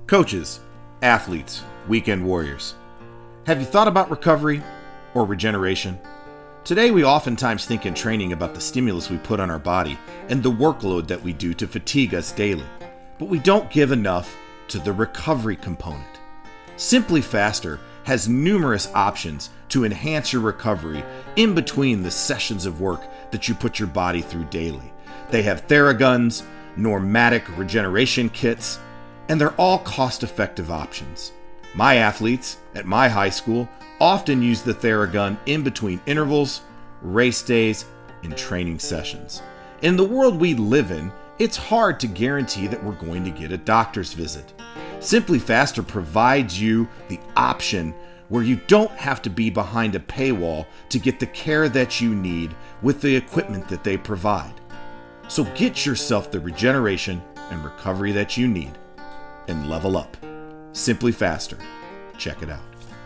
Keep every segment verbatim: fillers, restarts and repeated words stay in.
Coaches, athletes, weekend warriors. Have you thought about recovery or regeneration? Today we oftentimes think in training about the stimulus we put on our body and the workload that we do to fatigue us daily, but we don't give enough to the recovery component. Simply Faster has numerous options to enhance your recovery in between the sessions of work that you put your body through daily. They have Theraguns, Normatic regeneration kits, and they're all cost-effective options. My athletes at my high school often use the Theragun in between intervals, race days, and training sessions. In the world we live in, it's hard to guarantee that we're going to get a doctor's visit. Simply Faster provides you the option where you don't have to be behind a paywall to get the care that you need with the equipment that they provide. So get yourself the regeneration and recovery that you need and level up. Simply Faster. Check it out.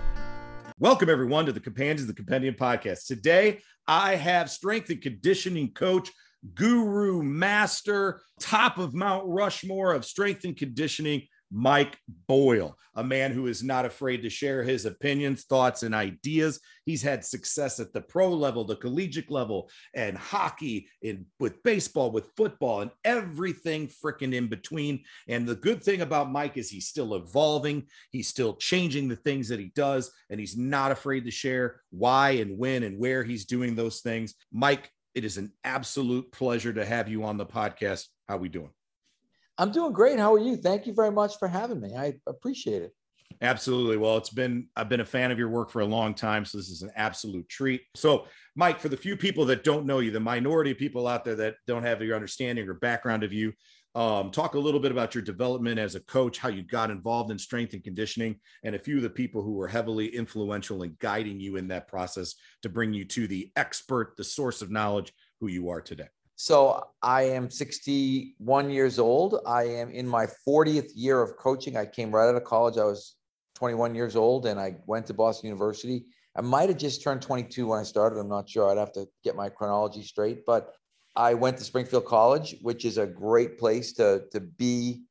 Welcome, everyone, to the Companions of the Compendium podcast. Today, I have strength and conditioning coach, guru, master, top of Mount Rushmore of strength and conditioning, Mike Boyle, a man who is not afraid to share his opinions, thoughts, and ideas. He's had success at the pro level, the collegiate level, and hockey, in, with baseball, with football, and everything freaking in between. And the good thing about Mike is he's still evolving. He's still changing the things that he does, and he's not afraid to share why and when and where he's doing those things. Mike, it is an absolute pleasure to have you on the podcast. How we doing? I'm doing great. How are you? Thank you very much for having me. I appreciate it. Absolutely. Well, it's been, I've been a fan of your work for a long time, so this is an absolute treat. So, Mike, for the few people that don't know you, the minority of people out there that don't have your understanding or background of you, um, talk a little bit about your development as a coach, how you got involved in strength and conditioning, and a few of the people who were heavily influential in guiding you in that process to bring you to the expert, the source of knowledge, who you are today. So I am sixty-one years old. I am in my fortieth year of coaching. I came right out of college. I was twenty-one years old and I went to Boston University. I might have just turned twenty-two when I started. I'm not sure. I'd have to get my chronology straight, but I went to Springfield College, which is a great place to, to be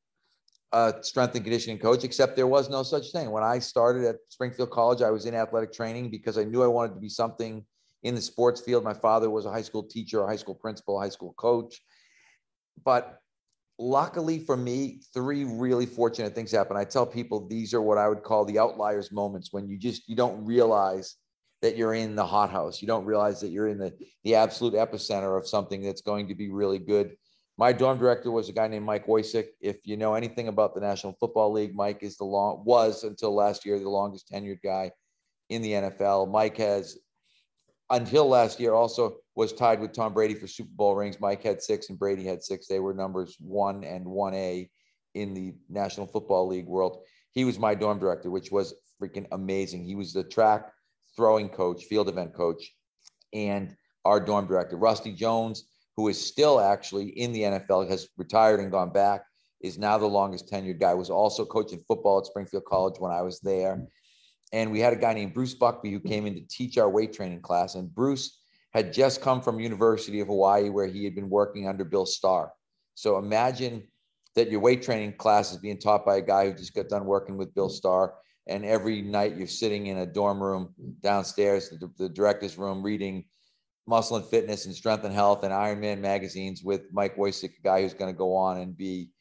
a strength and conditioning coach, except there was no such thing. When I started at Springfield College, I was in athletic training because I knew I wanted to be something in the sports field. My father was a high school teacher, a high school principal, a high school coach. But luckily for me, three really fortunate things happened. I tell people these are what I would call the outliers moments, when you just, you don't realize that you're in the hothouse. You don't realize that you're in the, the absolute epicenter of something that's going to be really good. My dorm director was a guy named Mike Woycic. If you know anything about the National Football League, Mike is the long, was until last year, the longest tenured guy in the N F L. Mike has, until last year, also was tied with Tom Brady for Super Bowl rings. Mike had six and Brady had six. They were numbers one and one A in the National Football League world. He was my dorm director, which was freaking amazing. He was the track throwing coach, field event coach, and our dorm director. Rusty Jones, who is still actually in the N F L, has retired and gone back, is now the longest tenured guy, was also coaching football at Springfield College when I was there. And we had a guy named Bruce Buckby who came in to teach our weight training class. And Bruce had just come from University of Hawaii, where he had been working under Bill Starr. So imagine that your weight training class is being taught by a guy who just got done working with Bill Starr. And every night you're sitting in a dorm room downstairs, the, the director's room, reading Muscle and Fitness and Strength and Health and Ironman magazines with Mike Woycic, a guy who's going to go on and be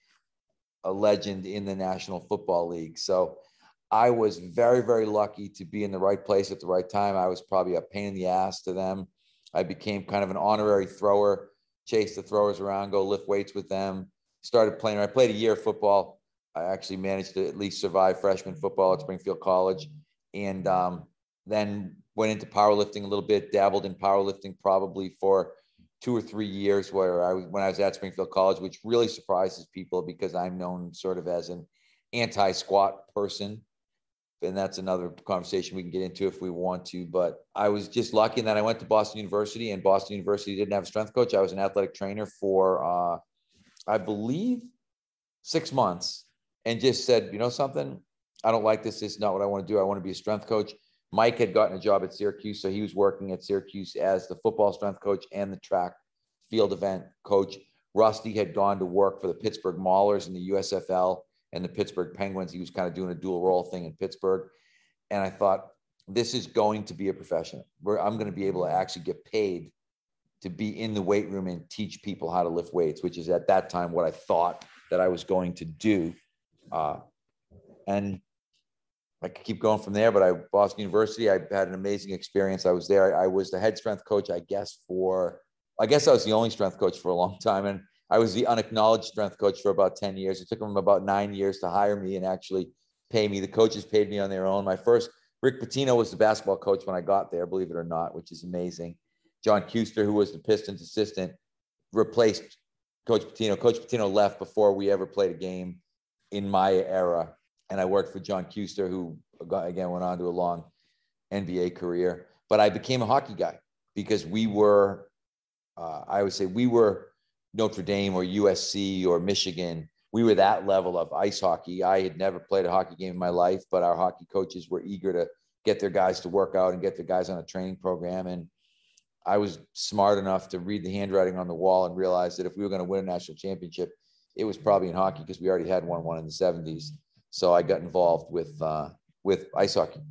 a legend in the National Football League. So I was very, very lucky to be in the right place at the right time. I was probably a pain in the ass to them. I became kind of an honorary thrower, chased the throwers around, go lift weights with them, started playing. I played a year of football. I actually managed to at least survive freshman football at Springfield College. And um, then went into powerlifting a little bit, dabbled in powerlifting probably for two or three years where I was, when I was at Springfield College, which really surprises people because I'm known sort of as an anti-squat person. And that's another conversation we can get into if we want to. But I was just lucky in that I went to Boston University, and Boston University didn't have a strength coach. I was an athletic trainer for, uh, I believe, six months and just said, you know something, I don't like this. This is not what I want to do. I want to be a strength coach. Mike had gotten a job at Syracuse, so he was working at Syracuse as the football strength coach and the track field event coach. Rusty had gone to work for the Pittsburgh Maulers in the U S F L and the Pittsburgh Penguins. He was kind of doing a dual role thing in Pittsburgh. And I thought, this is going to be a profession where I'm going to be able to actually get paid to be in the weight room and teach people how to lift weights, which is at that time what I thought that I was going to do. Uh, and I could keep going from there, but I, Boston University, I had an amazing experience. I was there. I, I was the head strength coach, I guess, for, I guess I was the only strength coach for a long time. And I was the unacknowledged strength coach for about ten years. It took them about nine years to hire me and actually pay me. The coaches paid me on their own. My first, Rick Pitino was the basketball coach when I got there, believe it or not, which is amazing. John Kuster, who was the Pistons assistant, replaced Coach Pitino. Coach Pitino left before we ever played a game in my era. And I worked for John Kuster, who again went on to a long N B A career. But I became a hockey guy because we were, uh, I would say we were Notre Dame or U S C or Michigan. We were that level of ice hockey. I had never played a hockey game in my life, but our hockey coaches were eager to get their guys to work out and get their guys on a training program. And I was smart enough to read the handwriting on the wall and realize that if we were going to win a national championship, it was probably in hockey because we already had won one in the seventies. So I got involved with uh, with ice hockey.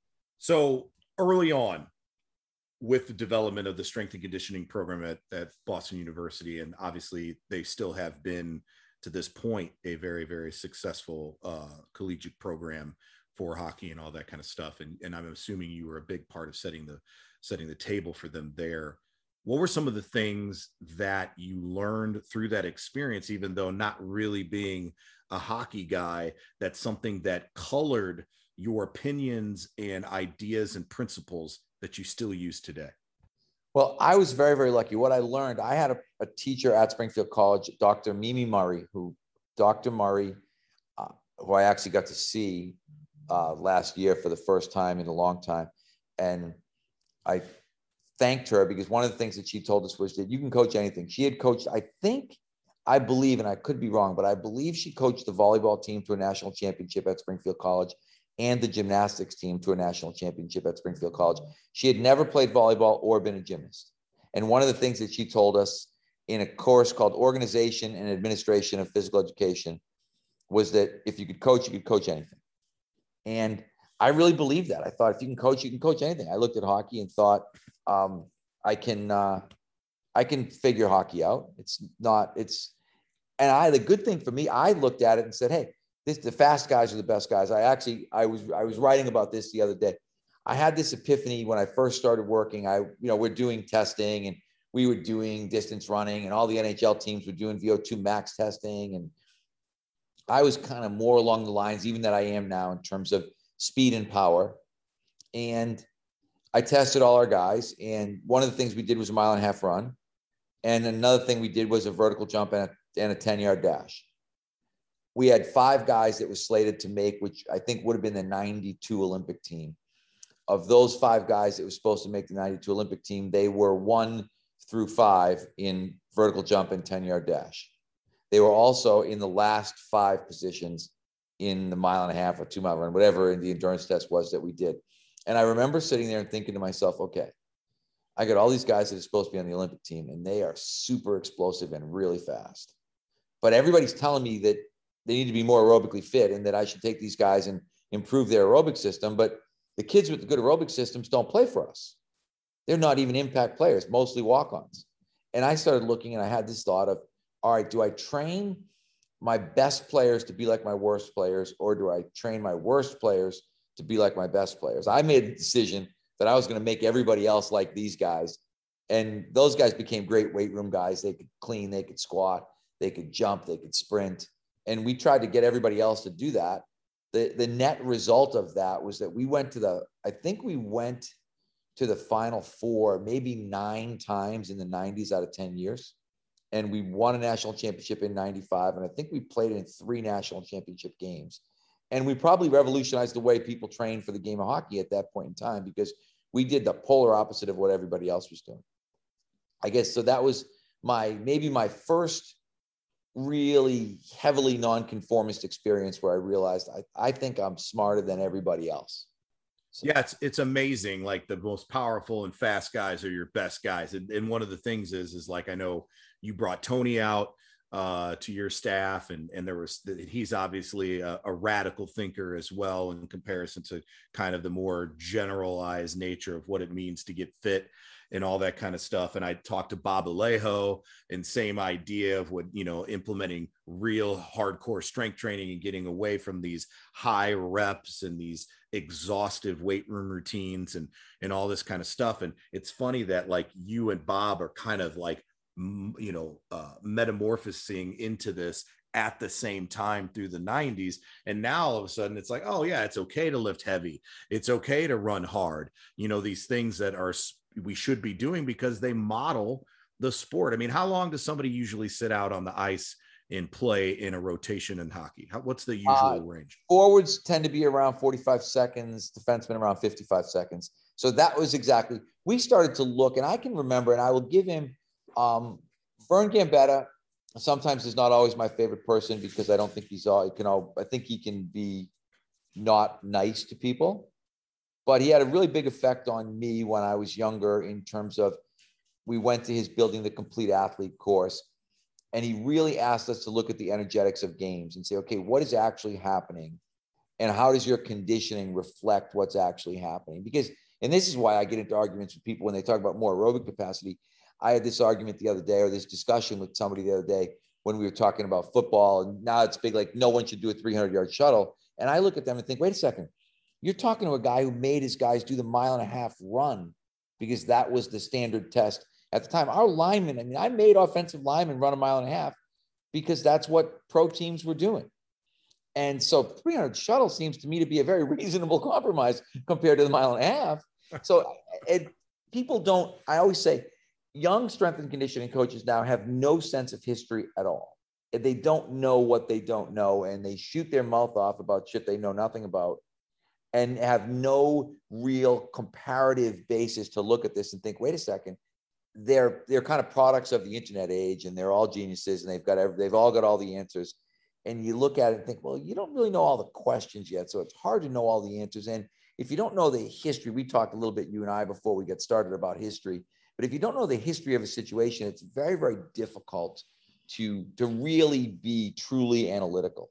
So early on with the development of the strength and conditioning program at, at Boston University, and obviously they still have been to this point a very, very successful uh, collegiate program for hockey and all that kind of stuff. And, and I'm assuming you were a big part of setting the setting the table for them there. What were some of the things that you learned through that experience, even though not really being a hockey guy, that's something that colored your opinions and ideas and principles that you still use today? Well, I was very, very lucky. What I learned, I had a, a teacher at Springfield College, Doctor Mimi Murray, who Doctor Murray, uh, who I actually got to see uh, last year for the first time in a long time. And I thanked her because one of the things that she told us was that you can coach anything. She had coached, I think, I believe, and I could be wrong, but I believe she coached the volleyball team to a national championship at Springfield College and the gymnastics team to a national championship at Springfield College. She had never played volleyball or been a gymnast. And one of the things that she told us in a course called Organization and Administration of Physical Education was that if you could coach, you could coach anything. And I really believed that. I thought if you can coach, you can coach anything. I looked at hockey and thought, um, I can, uh, I can figure hockey out. It's not, it's, and I, the good thing for me, I looked at it and said, hey, this, the fast guys are the best guys. I actually, I was, I was writing about this the other day. I had this epiphany when I first started working. I, you know, we're doing testing and we were doing distance running and all the N H L teams were doing V O two max testing. And I was kind of more along the lines, even that I am now in terms of speed and power. And I tested all our guys. And one of the things we did was a mile and a half run. And another thing we did was a vertical jump and a, and a ten yard dash. We had five guys that was slated to make, which I think would have been the ninety-two Olympic team. Of those five guys that was supposed to make the ninety-two Olympic team, they were one through five in vertical jump and ten yard dash. They were also in the last five positions in the mile and a half or two mile run, whatever the endurance test was that we did. And I remember sitting there and thinking to myself, okay, I got all these guys that are supposed to be on the Olympic team and they are super explosive and really fast. But everybody's telling me that they need to be more aerobically fit and that I should take these guys and improve their aerobic system. But the kids with the good aerobic systems don't play for us. They're not even impact players, mostly walk-ons. And I started looking and I had this thought of, all right, do I train my best players to be like my worst players, or do I train my worst players to be like my best players? I made a decision that I was going to make everybody else like these guys. And those guys became great weight room guys. They could clean, they could squat, they could jump, they could sprint. And we tried to get everybody else to do that. The, the net result of that was that we went to the, I think we went to the Final Four maybe nine times in the nineties out of ten years. And we won a national championship in ninety-five. And I think we played in three national championship games. And we probably revolutionized the way people train for the game of hockey at that point in time, because we did the polar opposite of what everybody else was doing. I guess, so that was my, maybe my first really heavily nonconformist experience where I realized I, I think I'm smarter than everybody else. So. Yeah, it's it's amazing. Like the most powerful and fast guys are your best guys. And, and one of the things is, is like, I know you brought Tony out uh, to your staff, and and there was he's obviously a, a radical thinker as well in comparison to kind of the more generalized nature of what it means to get fit and all that kind of stuff. And I talked to Bob Alejo, and same idea of what, you know, implementing real hardcore strength training and getting away from these high reps and these exhaustive weight room routines and and all this kind of stuff. And it's funny that like you and Bob are kind of like, you know, uh, metamorphosing into this at the same time through the nineties. And now all of a sudden it's like, oh yeah, it's okay to lift heavy. It's okay to run hard. You know, these things that are, we should be doing because they model the sport. I mean, how long does somebody usually sit out on the ice and play in a rotation in hockey? How, what's the usual uh, range? Forwards tend to be around forty-five seconds, defensemen around fifty-five seconds. So that was exactly, we started to look, and I can remember, and I will give him, Um, Vern Gambetta sometimes is not always my favorite person because I don't think he's all, he can all, I think he can be not nice to people, but he had a really big effect on me when I was younger in terms of, we went to his Building the Complete Athlete course, and he really asked us to look at the energetics of games and say, okay, what is actually happening? And how does your conditioning reflect what's actually happening? Because, and this is why I get into arguments with people when they talk about more aerobic capacity. I had this argument the other day, or this discussion with somebody the other day when we were talking about football, and now it's big, like no one should do a three hundred yard shuttle. And I look at them and think, wait a second, you're talking to a guy who made his guys do the mile and a half run because that was the standard test at the time. Our linemen, I mean, I made offensive linemen run a mile and a half because that's what pro teams were doing. And so three hundred shuttle seems to me to be a very reasonable compromise compared to the mile and a half. So it, people don't, I always say, young strength and conditioning coaches now have no sense of history at all. They don't know what they don't know, and they shoot their mouth off about shit they know nothing about and have no real comparative basis to look at this and think, wait a second, they're, they're kind of products of the internet age, and they're all geniuses, and they've got, every, they've all got all the answers. And you look at it and think, well, you don't really know all the questions yet. So it's hard to know all the answers. And if you don't know the history, we talked a little bit, you and I, before we get started about history. But if you don't know the history of a situation, it's very, very difficult to, to really be truly analytical.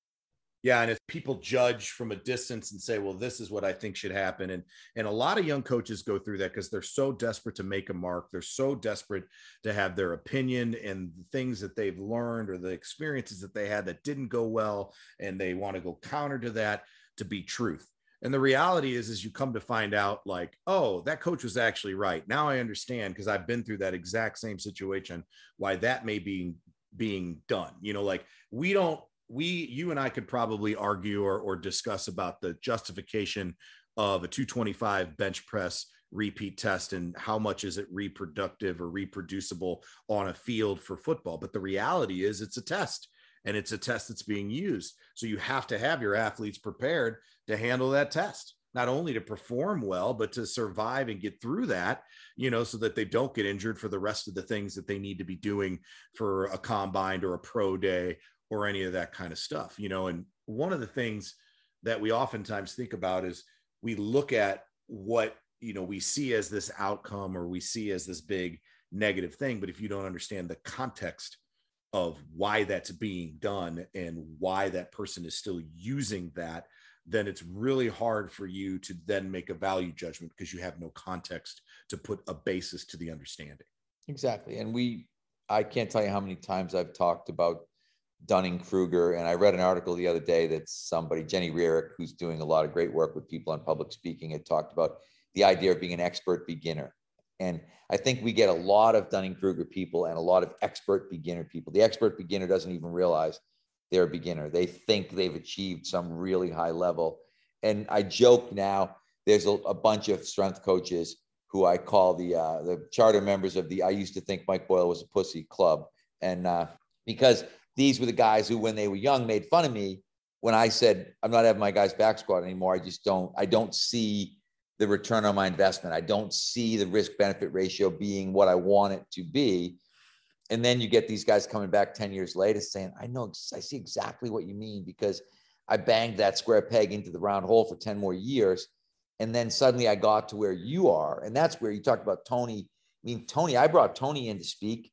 Yeah. And if people judge from a distance and say, well, this is what I think should happen. And, and a lot of young coaches go through that because they're so desperate to make a mark. They're so desperate to have their opinion and the things that they've learned or the experiences that they had that didn't go well. And they want to go counter to that to be truth. And the reality is, is you come to find out like, oh, that coach was actually right. Now I understand, because I've been through that exact same situation, why that may be being done. You know, like we don't, we, you and I could probably argue or, or discuss about the justification of a two twenty-five bench press repeat test and how much is it reproductive or reproducible on a field for football. But the reality is it's a test. And it's a test that's being used. So you have to have your athletes prepared to handle that test, not only to perform well, but to survive and get through that, you know, so that they don't get injured for the rest of the things that they need to be doing for a combine or a pro day or any of that kind of stuff, you know. And one of the things that we oftentimes think about is we look at what, you know, we see as this outcome or we see as this big negative thing. But if you don't understand the context of why that's being done and why that person is still using that, then it's really hard for you to then make a value judgment because you have no context to put a basis to the understanding. Exactly. And we, I can't tell you how many times I've talked about Dunning-Kruger. And I read an article the other day that somebody, Jenny Rierick, who's doing a lot of great work with people on public speaking, had talked about the idea of being an expert beginner. And I think we get a lot of Dunning-Kruger people and a lot of expert beginner people. The expert beginner doesn't even realize they're a beginner. They think they've achieved some really high level. And I joke now, there's a, a bunch of strength coaches who I call the uh, the charter members of the, I used to think Mike Boyle was a pussy club. And uh, because these were the guys who, when they were young, made fun of me when I said, I'm not having my guys back squat anymore. I just don't, I don't see the return on my investment. I don't see the risk benefit ratio being what I want it to be. And then you get these guys coming back ten years later saying, I know, I see exactly what you mean because I banged that square peg into the round hole for ten more years. And then suddenly I got to where you are. And that's where you talked about Tony. I mean, Tony, I brought Tony in to speak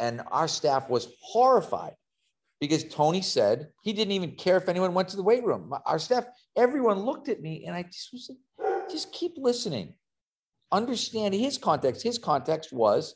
And our staff was horrified because Tony said he didn't even care if anyone went to the weight room. Our staff, everyone looked at me, and I just was like, just keep listening. Understand his context. His context was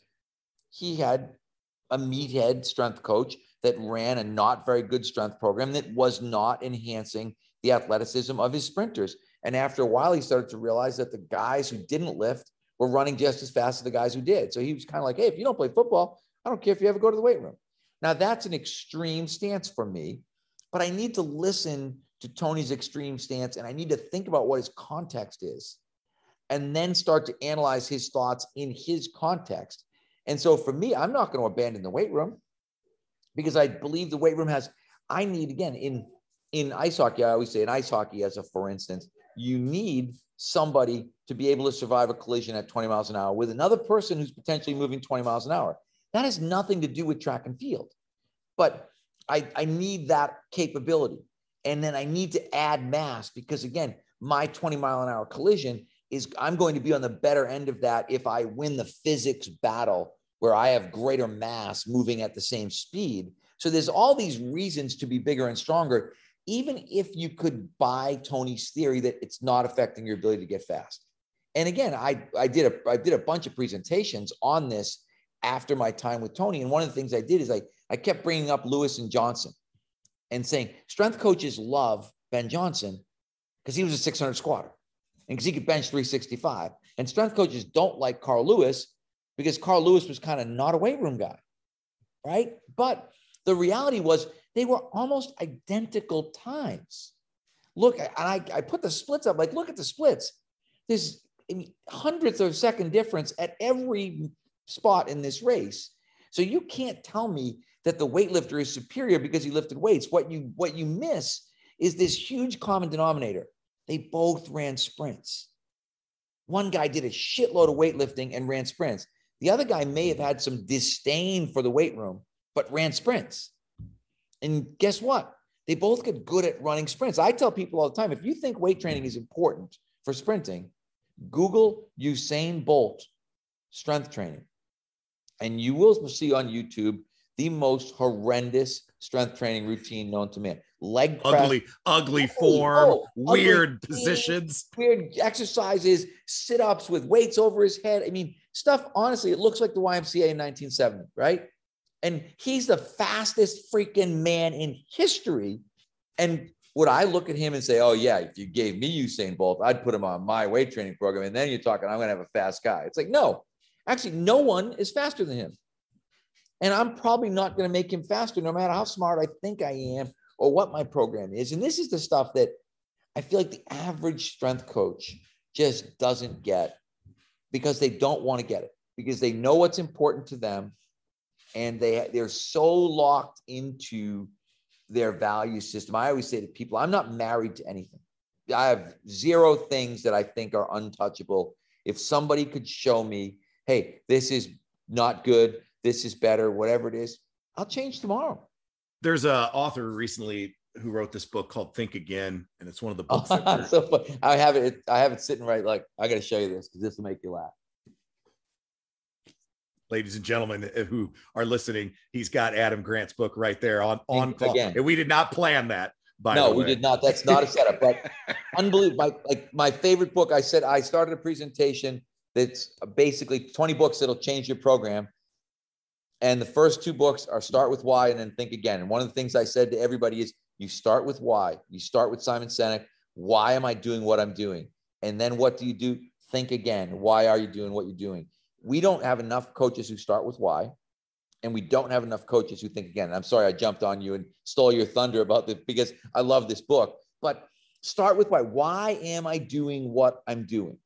he had a meathead strength coach that ran a not very good strength program that was not enhancing the athleticism of his sprinters. And after a while, he started to realize that the guys who didn't lift were running just as fast as the guys who did. So he was kind of like, hey, if you don't play football, I don't care if you ever go to the weight room. Now, that's an extreme stance for me, but I need to listen to Tony's extreme stance, and I need to think about what his context is, and then start to analyze his thoughts in his context. And so for me, I'm not going to abandon the weight room because I believe the weight room has, I need, again, in, in ice hockey, I always say in ice hockey, as a, for instance, you need somebody to be able to survive a collision at twenty miles an hour with another person who's potentially moving twenty miles an hour. That has nothing to do with track and field, but I, I need that capability. And then I need to add mass because, again, my twenty mile an hour collision is, I'm going to be on the better end of that if I win the physics battle where I have greater mass moving at the same speed. So there's all these reasons to be bigger and stronger, even if you could buy Tony's theory that it's not affecting your ability to get fast. And again, I, I, did a, I did a bunch of presentations on this after my time with Tony. And one of the things I did is I, I kept bringing up Lewis and Johnson and saying strength coaches love Ben Johnson because he was a six hundred squatter and because he could bench three sixty-five. And strength coaches don't like Carl Lewis because Carl Lewis was kind of not a weight room guy, right? But the reality was they were almost identical times. Look, and I, I put the splits up, like, look at the splits. There's hundredths of a second difference at every spot in this race. So you can't tell me that the weightlifter is superior because he lifted weights. What you, what you miss is this huge common denominator. They both ran sprints. One guy did a shitload of weightlifting and ran sprints. The other guy may have had some disdain for the weight room, but ran sprints. And guess what? They both get good at running sprints. I tell people all the time, if you think weight training is important for sprinting, Google Usain Bolt strength training. And you will see on YouTube the most horrendous strength training routine known to man. Leg press. Ugly, ugly form, oh, weird ugly positions. Weird exercises, sit-ups with weights over his head. I mean, stuff, honestly, it looks like the Y M C A in nineteen seventy, right? And he's the fastest freaking man in history. And would I look at him and say, oh, yeah, if you gave me Usain Bolt, I'd put him on my weight training program. And then you're talking, I'm going to have a fast guy. It's like, no, actually, no one is faster than him. And I'm probably not going to make him faster, no matter how smart I think I am or what my program is. And this is the stuff that I feel like the average strength coach just doesn't get because they don't want to get it, because they know what's important to them. And they, they're so locked into their value system. I always say to people, I'm not married to anything. I have zero things that I think are untouchable. If somebody could show me, hey, this is not good, this is better, whatever it is, I'll change tomorrow. There's a author recently who wrote this book called Think Again, and it's one of the books. Oh, that so funny. I have it. I have it sitting right. Like, I got to show you this because this will make you laugh. Ladies and gentlemen who are listening, he's got Adam Grant's book right there on on call. Again. And we did not plan that. By no, the way. we did not. That's not a setup. But unbelievable. My, like my favorite book. I said I started a presentation that's basically twenty books that'll change your program. And the first two books are Start with Why and then Think Again. And one of the things I said to everybody is you start with why. You start with Simon Sinek. Why am I doing what I'm doing? And then what do you do? Think again. Why are you doing what you're doing? We don't have enough coaches who start with why. And we don't have enough coaches who think again. I'm sorry I jumped on you and stole your thunder about this because I love this book. But start with why. Why am I doing what I'm doing?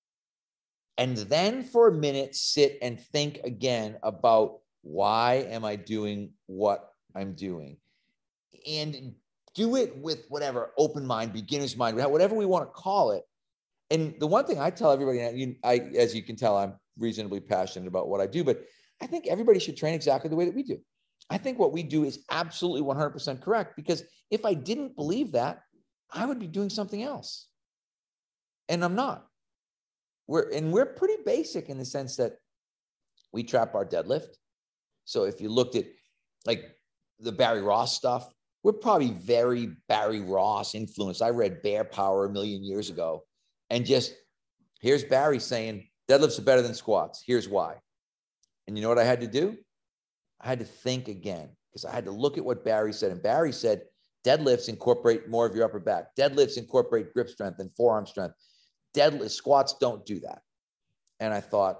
And then for a minute, sit and think again about why am I doing what I'm doing? And do it with whatever, open mind, beginner's mind, whatever we want to call it. And the one thing I tell everybody, I, as you can tell, I'm reasonably passionate about what I do, but I think everybody should train exactly the way that we do. I think what we do is absolutely one hundred percent correct, because if I didn't believe that, I would be doing something else. And I'm not. We're, and we're pretty basic in the sense that we trap our deadlift. So if you looked at like the Barry Ross stuff, we're probably very Barry Ross influenced. I read Bear Power a million years ago, and just here's Barry saying deadlifts are better than squats. Here's why. And you know what I had to do? I had to think again, because I had to look at what Barry said. And Barry said, deadlifts incorporate more of your upper back. Deadlifts incorporate grip strength and forearm strength. Deadlift squats don't do that. And I thought,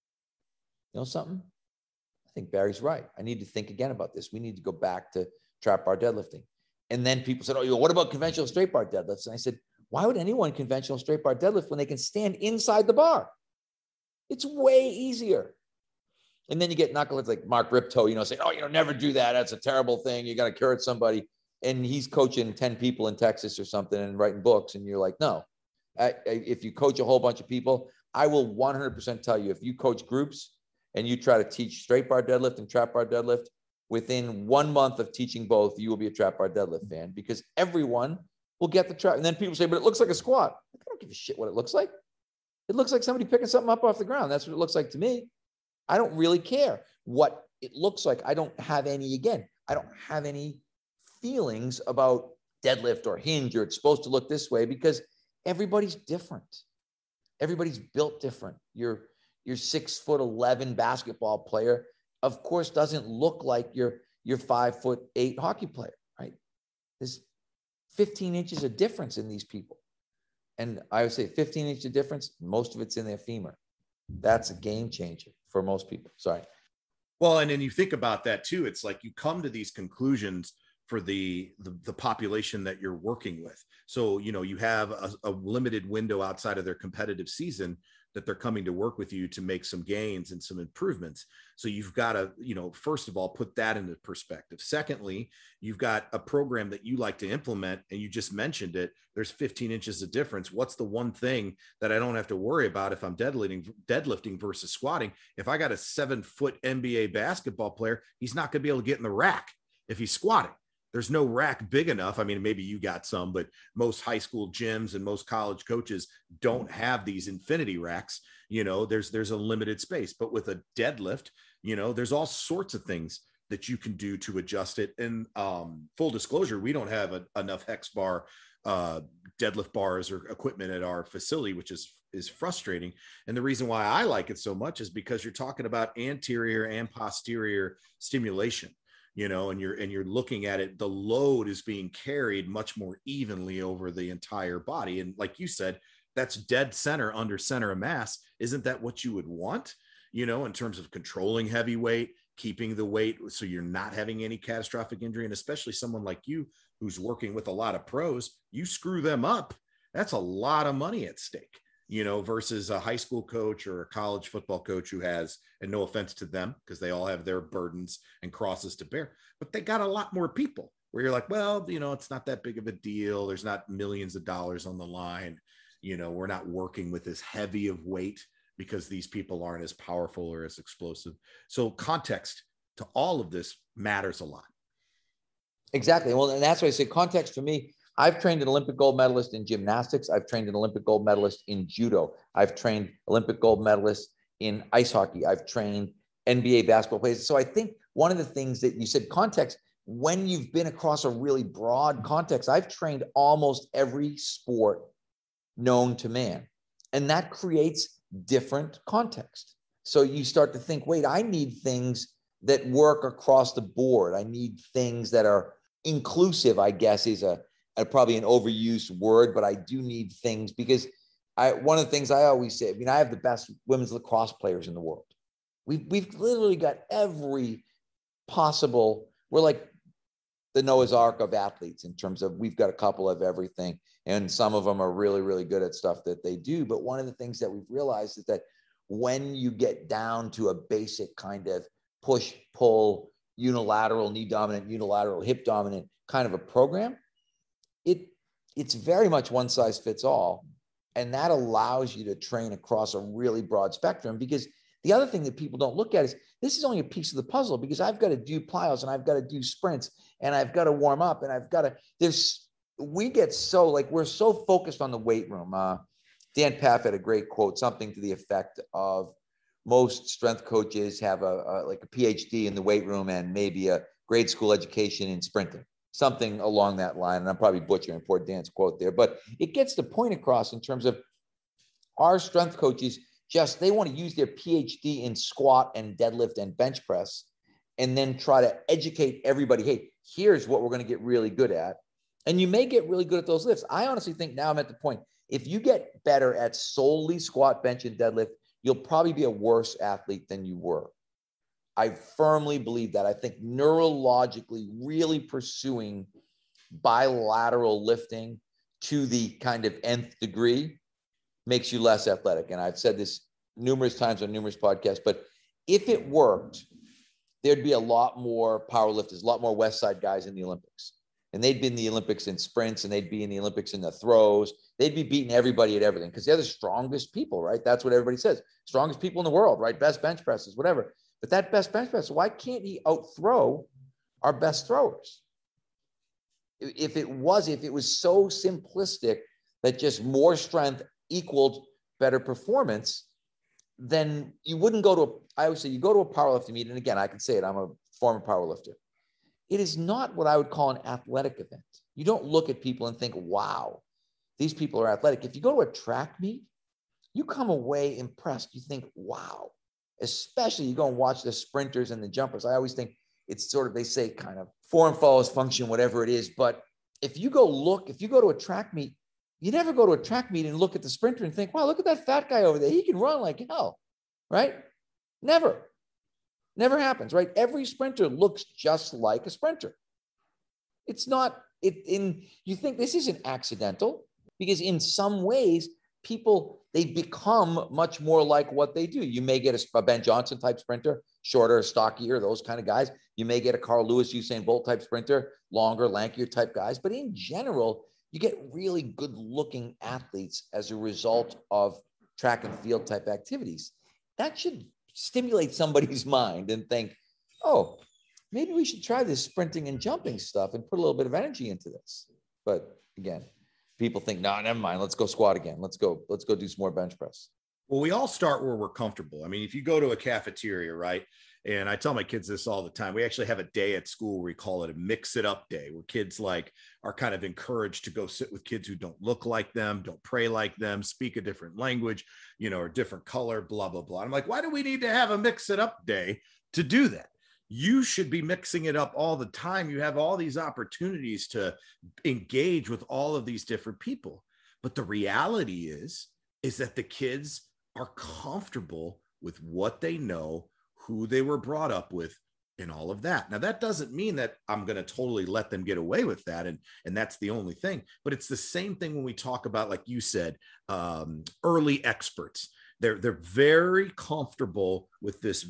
you know something? I think Barry's right. I need to think again about this. We need to go back to trap bar deadlifting. And then people said, oh, what about conventional straight bar deadlifts? And I said, why would anyone conventional straight bar deadlift when they can stand inside the bar? It's way easier. And then you get knuckleheads like Mark Ripto, you know, saying, oh, you know, never do that. That's a terrible thing. You got to cure it somebody. And he's coaching ten people in Texas or something and writing books. And you're like, no, I, I, if you coach a whole bunch of people, I will one hundred percent tell you, if you coach groups and you try to teach straight bar deadlift and trap bar deadlift, within one month of teaching both, you will be a trap bar deadlift fan, because everyone will get the trap. And then people say, but it looks like a squat. I don't give a shit what it looks like. It looks like somebody picking something up off the ground. That's what it looks like to me. I don't really care what it looks like. I don't have any, again, I don't have any feelings about deadlift or hinge or it's supposed to look this way, because everybody's different. Everybody's built different. Your, your six foot eleven basketball player, of course, doesn't look like your, your five foot eight hockey player, right? There's fifteen inches of difference in these people. And I would say fifteen inches of difference, most of it's in their femur. That's a game changer for most people. Sorry. Well, and then you think about that too. It's like you come to these conclusions for the, the, the population that you're working with. So, you know, you have a, a limited window outside of their competitive season that they're coming to work with you to make some gains and some improvements. So you've got to, you know, first of all, put that into perspective. Secondly, you've got a program that you like to implement, and you just mentioned it. There's fifteen inches of difference. What's the one thing that I don't have to worry about if I'm deadlifting, deadlifting versus squatting? If I got a seven foot N B A basketball player, he's not going to be able to get in the rack if he's squatting. There's no rack big enough. I mean, maybe you got some, but most high school gyms and most college coaches don't have these infinity racks. You know, there's, there's a limited space, but with a deadlift, you know, there's all sorts of things that you can do to adjust it. And um, full disclosure, we don't have a, enough hex bar uh, deadlift bars or equipment at our facility, which is, is frustrating. And the reason why I like it so much is because you're talking about anterior and posterior stimulation. You know, and you're, and you're looking at it, the load is being carried much more evenly over the entire body. And like you said, that's dead center under center of mass. Isn't that what you would want, you know, in terms of controlling heavy weight, keeping the weight so you're not having any catastrophic injury? And especially someone like you, who's working with a lot of pros, you screw them up, that's a lot of money at stake, you know, versus a high school coach or a college football coach who has, and no offense to them, because they all have their burdens and crosses to bear, but they got a lot more people where you're like, well, you know, it's not that big of a deal. There's not millions of dollars on the line. You know, we're not working with as heavy of weight because these people aren't as powerful or as explosive. So context to all of this matters a lot. Exactly. Well, and that's why I say context for me. I've trained an Olympic gold medalist in gymnastics. I've trained an Olympic gold medalist in judo. I've trained Olympic gold medalists in ice hockey. I've trained N B A basketball players. So I think one of the things that you said, context, when you've been across a really broad context, I've trained almost every sport known to man, and that creates different context. So you start to think, wait, I need things that work across the board. I need things that are inclusive, I guess is a, a probably an overused word, but I do need things because I, one of the things I always say, I mean, I have the best women's lacrosse players in the world. We've, we've literally got every possible, we're like the Noah's Ark of athletes in terms of we've got a couple of everything. And some of them are really, really good at stuff that they do. But one of the things that we've realized is that when you get down to a basic kind of push, pull, unilateral, knee dominant, unilateral, hip dominant kind of a program, it it's very much one size fits all. And that allows you to train across a really broad spectrum, because the other thing that people don't look at is this is only a piece of the puzzle, because I've got to do plyos and I've got to do sprints and I've got to warm up and I've got to, there's, we get so like, we're so focused on the weight room. Uh, Dan Paff had a great quote, something to the effect of, most strength coaches have a, a like a P H D in the weight room and maybe a grade school education in sprinting, something along that line. And I'm probably butchering poor Dan's quote there, but it gets the point across in terms of our strength coaches. Just they want to use their P H D in squat and deadlift and bench press, and then try to educate everybody. Hey, here's what we're going to get really good at. And you may get really good at those lifts. I honestly think now I'm at the point, if you get better at solely squat, bench, and deadlift, you'll probably be a worse athlete than you were. I firmly believe that. I think neurologically really pursuing bilateral lifting to the kind of nth degree makes you less athletic. And I've said this numerous times on numerous podcasts, but if it worked, there'd be a lot more powerlifters, a lot more West Side guys in the Olympics. And they'd be in the Olympics in sprints, and they'd be in the Olympics in the throws. They'd be beating everybody at everything because they're the strongest people, right? That's what everybody says. Strongest people in the world, right? Best bench presses, whatever. But that best bench press, why can't he outthrow our best throwers? If it was, if it was so simplistic that just more strength equaled better performance, then you wouldn't go to, a, I always say you go to a powerlifting meet. And again, I can say it, I'm a former powerlifter. It is not what I would call an athletic event. You don't look at people and think, wow, these people are athletic. If you go to a track meet, you come away impressed. You think, wow, especially you go and watch the sprinters and the jumpers. I always think it's sort of, they say kind of form follows function, whatever it is. But if you go look, if you go to a track meet, you never go to a track meet and look at the sprinter and think, wow, look at that fat guy over there. He can run like hell, right? Never. Never happens, right? Every sprinter looks just like a sprinter. It's not, it in, you think this isn't accidental because in some ways, people, they become much more like what they do. You may get a, a Ben Johnson type sprinter, shorter, stockier, those kind of guys. You may get a Carl Lewis, Usain Bolt type sprinter, longer, lankier type guys. But in general, you get really good looking athletes as a result of track and field type activities. That should stimulate somebody's mind and think, oh, maybe we should try this sprinting and jumping stuff and put a little bit of energy into this. But again, people think, no, never mind. Let's go squat again. Let's go, let's go do some more bench press. Well, we all start where we're comfortable. I mean, if you go to a cafeteria, right? And I tell my kids this all the time. We actually have a day at school where we call it a mix it up day, where kids like are kind of encouraged to go sit with kids who don't look like them, don't pray like them, speak a different language, you know, or different color, blah, blah, blah. I'm like, why do we need to have a mix it up day to do that? You should be mixing it up all the time. You have all these opportunities to engage with all of these different people. But the reality is, is that the kids are comfortable with what they know, who they were brought up with, and all of that. Now, that doesn't mean that I'm going to totally let them get away with that. And, and that's the only thing. But it's the same thing when we talk about, like you said, um, early experts. They're, they're very comfortable with this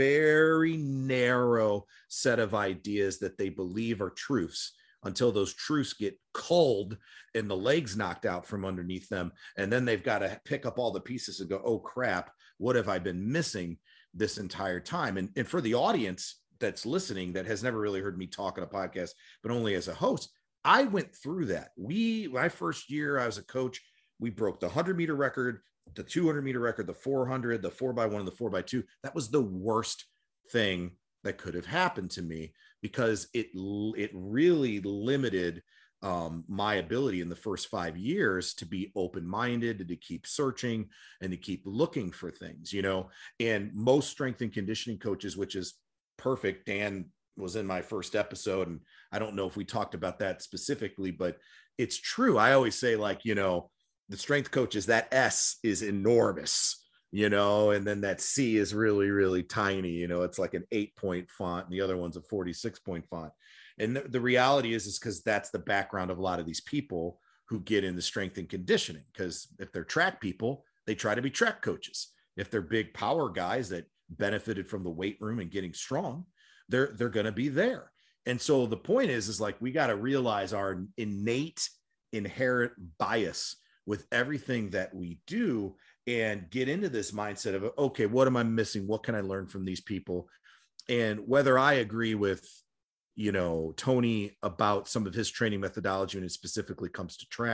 very narrow set of ideas that they believe are truths until those truths get culled and the legs knocked out from underneath them. And then they've got to pick up all the pieces and go, oh, crap, what have I been missing this entire time? And, and for the audience that's listening that has never really heard me talk on a podcast, but only as a host, I went through that. We, my first year, I was a coach. We broke the hundred meter record, the two hundred meter record, the four hundred, the four by one, and the four by two. That was the worst thing that could have happened to me because it, it really limited um, my ability in the first five years to be open-minded, to keep searching and to keep looking for things, you know, and most strength and conditioning coaches, which is perfect. Dan was in my first episode, and I don't know if we talked about that specifically, but it's true. I always say, like, you know, the strength coaches, that S is enormous, you know, and then that C is really, really tiny, you know, it's like an eight point font and the other one's a forty-six point font. And the, the reality is, is because that's the background of a lot of these people who get into strength and conditioning. Because if they're track people, they try to be track coaches. If they're big power guys that benefited from the weight room and getting strong, they're, they're going to be there. And so the point is, is like, we got to realize our innate inherent bias with everything that we do and get into this mindset of, okay, what am I missing? What can I learn from these people? And whether I agree with, you know, Tony about some of his training methodology when it specifically comes to track,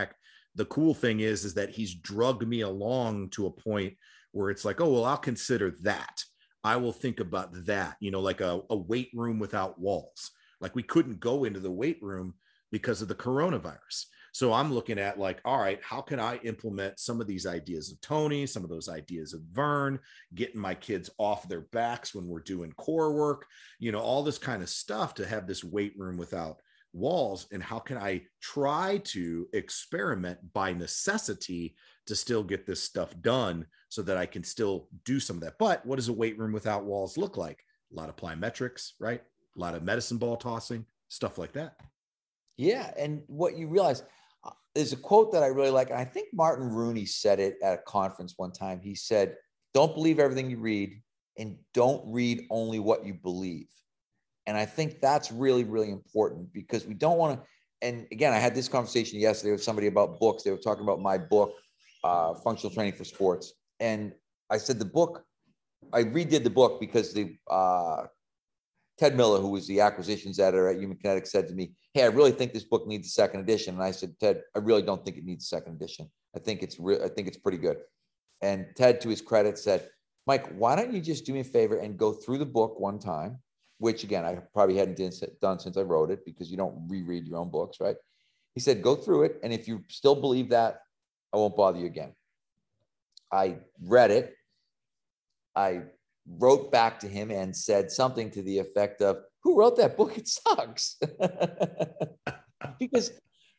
The cool thing is, is that he's drugged me along to a point where it's like, oh, well, I'll consider that. I will think about that, you know, like a, a weight room without walls. Like we couldn't go into the weight room because of the coronavirus. So I'm looking at like, all right, how can I implement some of these ideas of Tony, some of those ideas of Vern, getting my kids off their backs when we're doing core work, you know, all this kind of stuff to have this weight room without walls. And how can I try to experiment by necessity to still get this stuff done so that I can still do some of that. But what does a weight room without walls look like? A lot of plyometrics, right? A lot of medicine ball tossing, stuff like that. Yeah. And what you realize, uh, there's a quote that I really like. And I think Martin Rooney said it at a conference one time. He said, don't believe everything you read and don't read only what you believe. And I think that's really, really important because we don't want to, and again, I had this conversation yesterday with somebody about books. They were talking about my book, uh, Functional Training for Sports. And I said, the book, I redid the book because the, uh, Ted Miller, who was the acquisitions editor at Human Kinetics, said to me, hey, I really think this book needs a second edition. And I said, Ted, I really don't think it needs a second edition. I think it's re- I think it's pretty good. And Ted, to his credit, said, Mike, why don't you just do me a favor and go through the book one time, which again, I probably hadn't done since I wrote it because you don't reread your own books, right? He said, go through it. And if you still believe that, I won't bother you again. I read it. I wrote back to him and said something to the effect of, who wrote that book? It sucks. Because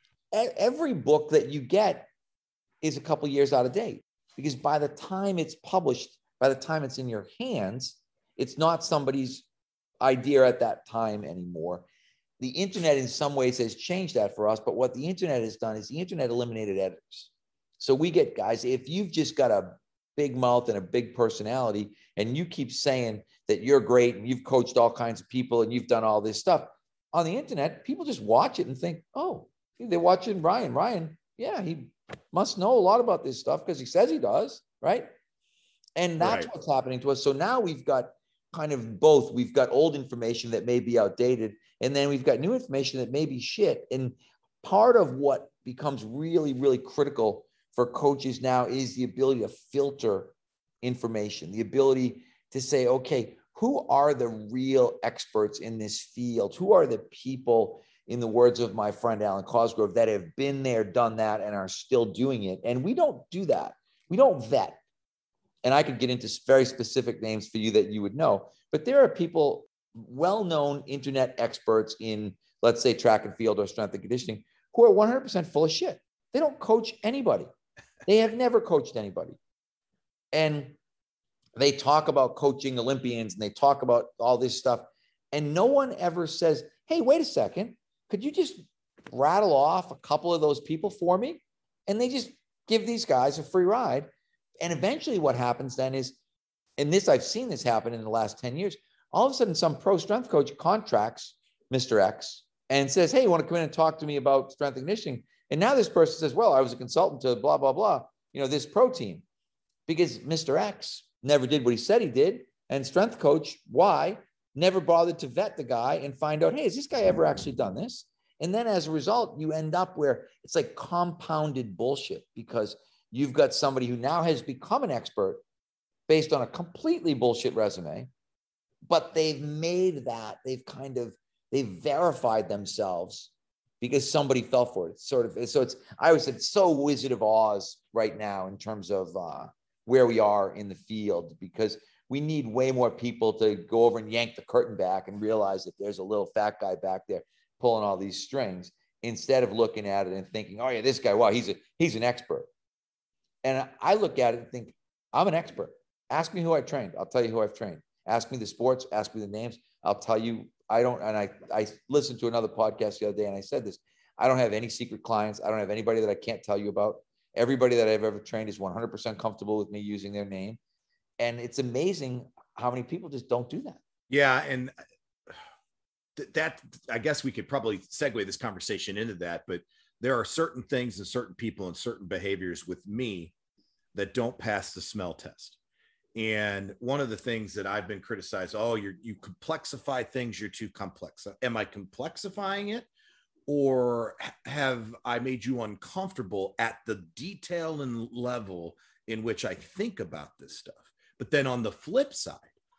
every book that you get is a couple years out of date, because by the time it's published, by the time it's in your hands, it's not somebody's idea at that time anymore. The internet in some ways has changed that for us, but what the internet has done is the internet eliminated editors. So we get guys, if you've just got a big mouth and a big personality, and you keep saying that you're great and you've coached all kinds of people and you've done all this stuff on the internet, people just watch it and think, oh, they're watching Ryan. Ryan, yeah, he must know a lot about this stuff because he says he does, right? And that's right. What's happening to us. So now we've got kind of both. We've got old information that may be outdated, and then we've got new information that may be shit. And part of what becomes really, really critical for coaches now is the ability to filter information, the ability to say, okay, who are the real experts in this field? Who are the people, in the words of my friend Alan Cosgrove, that have been there, done that, and are still doing it? And we don't do that. We don't vet. And I could get into very specific names for you that you would know, but there are people, well-known internet experts in, let's say, track and field or strength and conditioning, who are one hundred percent full of shit. They don't coach anybody. They have never coached anybody. And they talk about coaching Olympians and they talk about all this stuff. And no one ever says, hey, wait a second, could you just rattle off a couple of those people for me? And they just give these guys a free ride. And eventually what happens then is, and this, I've seen this happen in the last ten years, all of a sudden some pro strength coach contracts Mister X and says, hey, you want to come in and talk to me about strength and conditioning? And now this person says, well, I was a consultant to blah, blah, blah, you know, this pro team, because Mister X never did what he said he did. And strength coach Y never bothered to vet the guy and find out, hey, has this guy ever actually done this? And then as a result, you end up where it's like compounded bullshit, because you've got somebody who now has become an expert based on a completely bullshit resume, but they've made that, they've kind of, they've verified themselves because somebody fell for it. It's sort of, so it's, I always said, it's so Wizard of Oz right now in terms of uh, where we are in the field, because we need way more people to go over and yank the curtain back and realize that there's a little fat guy back there pulling all these strings, instead of looking at it and thinking, oh yeah, this guy, wow, he's a, he's an expert. And I look at it and think, I'm an expert. Ask me who I trained. I'll tell you who I've trained. Ask me the sports, ask me the names. I'll tell you, I don't, and I, I listened to another podcast the other day and I said this, I don't have any secret clients. I don't have anybody that I can't tell you about. Everybody that I've ever trained is one hundred percent comfortable with me using their name. And it's amazing how many people just don't do that. Yeah. And th- that, I guess we could probably segue this conversation into that, but there are certain things and certain people and certain behaviors with me that don't pass the smell test. And one of the things that I've been criticized, oh, you're, you complexify things, you're too complex. Am I complexifying it? or have I made you uncomfortable at the detail and level in which I think about this stuff? But then on the flip side,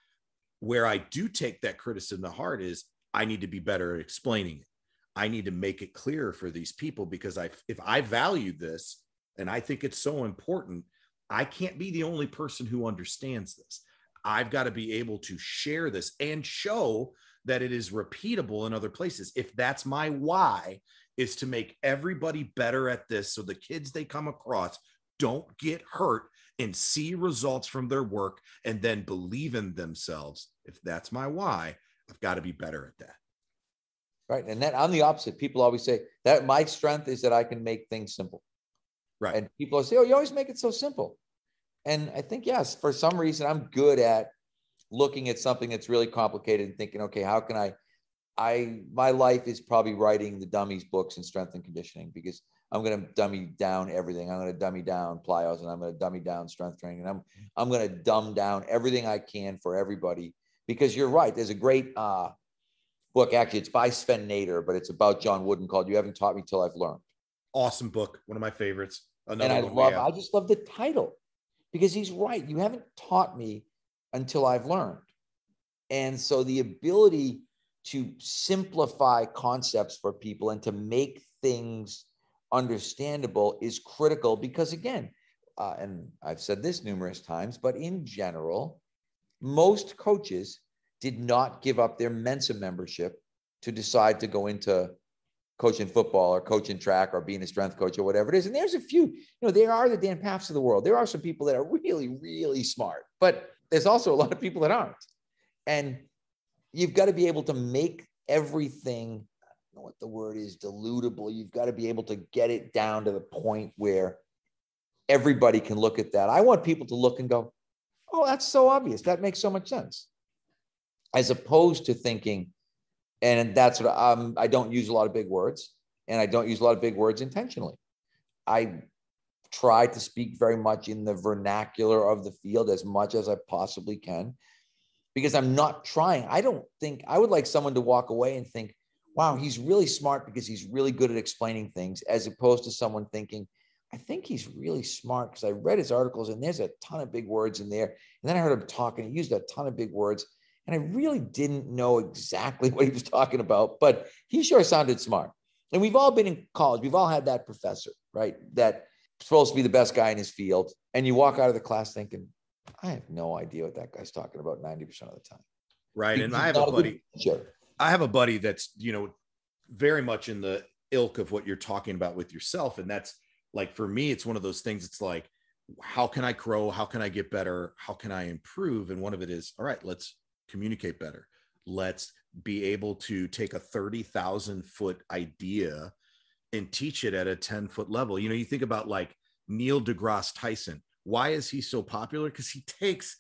where I do take that criticism to heart is I need to be better at explaining it. I need to make it clearer for these people, because I, if I value this and I think it's so important, I can't be the only person who understands this. I've got to be able to share this and show that it is repeatable in other places. If that's my why, is to make everybody better at this, so the kids they come across don't get hurt and see results from their work and then believe in themselves. If that's my why, I've got to be better at that. Right. And then I'm the opposite. People always say that my strength is that I can make things simple. Right. And people say, oh, you always make it so simple. And I think, yes, for some reason, I'm good at looking at something that's really complicated and thinking, okay, how can I, I, my life is probably writing the dummies books in strength and conditioning, because I'm going to dummy down everything. I'm going to dummy down plyos, and I'm going to dummy down strength training. And I'm, I'm going to dumb down everything I can for everybody, because you're right. There's a great uh, book, actually, it's by Sven Nader, but it's about John Wooden, called You Haven't Taught Me Till I've Learned. Awesome book. One of my favorites. Another and I one love, I just love the title, because he's right. You haven't taught me until I've learned. And so the ability to simplify concepts for people and to make things understandable is critical, because again, uh, and I've said this numerous times, but in general, most coaches did not give up their Mensa membership to decide to go into coaching football or coaching track or being a strength coach or whatever it is. And there's a few, you know, there are the Dan Paffs of the world. There are some people that are really, really smart, but there's also a lot of people that aren't. And you've got to be able to make everything, I don't know what the word is, dilutable. You've got to be able to get it down to the point where everybody can look at that. I want people to look and go, oh, that's so obvious. That makes so much sense. As opposed to thinking, and that's what um, I don't use a lot of big words, and I don't use a lot of big words intentionally. I try to speak very much in the vernacular of the field as much as I possibly can, because I'm not trying. I don't think I would like someone to walk away and think, wow, he's really smart because he's really good at explaining things, as opposed to someone thinking, I think he's really smart because I read his articles and there's a ton of big words in there. And then I heard him talking, he used a ton of big words. And I really didn't know exactly what he was talking about, but he sure sounded smart. And we've all been in college. We've all had that professor, right? That's supposed to be the best guy in his field. And you walk out of the class thinking, I have no idea what that guy's talking about ninety percent of the time. Right. Because and I have a buddy, a I have a buddy that's, you know, very much in the ilk of what you're talking about with yourself. And that's like, for me, it's one of those things. It's like, how can I grow? How can I get better? How can I improve? And one of it is, all right, let's communicate better. Let's be able to take a thirty thousand foot idea and teach it at a ten foot level. You know, you think about like Neil deGrasse Tyson. Why is he so popular? Because he takes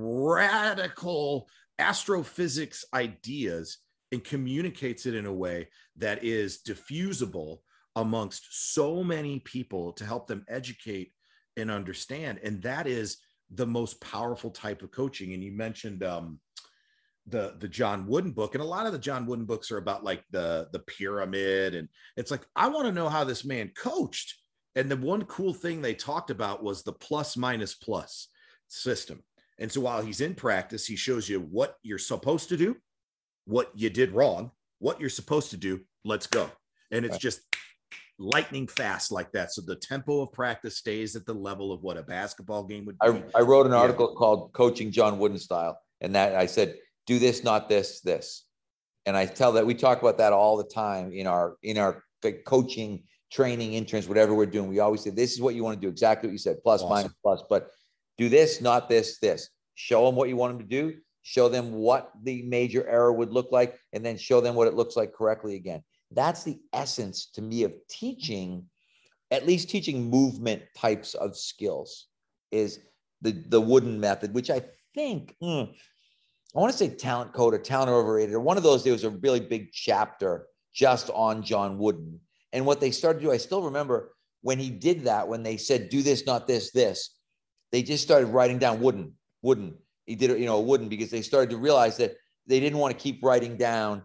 radical astrophysics ideas and communicates it in a way that is diffusible amongst so many people to help them educate and understand. And that is the most powerful type of coaching. And you mentioned um, the the John Wooden book, and a lot of the John Wooden books are about like the the pyramid, and it's like, I want to know how this man coached. And the one cool thing they talked about was the plus minus plus system. And so while he's in practice, he shows you what you're supposed to do, what you did wrong, what you're supposed to do, let's go. And it's right. just lightning fast like that. So the tempo of practice stays at the level of what a basketball game would be. I, I wrote an article yeah. called Coaching John Wooden Style. And that I said, do this, not this, this. And I tell that we talk about that all the time in our, in our coaching, training, interns, whatever we're doing. We always say, this is what you want to do. Exactly what you said, plus, awesome. minus, plus, but do this, not this, this. Show them what you want them to do. Show them what the major error would look like, and then show them what it looks like correctly again. That's the essence to me of teaching, at least teaching movement types of skills, is the, the Wooden method, which I think, mm, I want to say Talent Code or Talent Overrated, or one of those. There was a really big chapter just on John Wooden. And what they started to do, I still remember when he did that, when they said, do this, not this, this, they just started writing down Wooden, Wooden. He did it, you know, Wooden, because they started to realize that they didn't want to keep writing down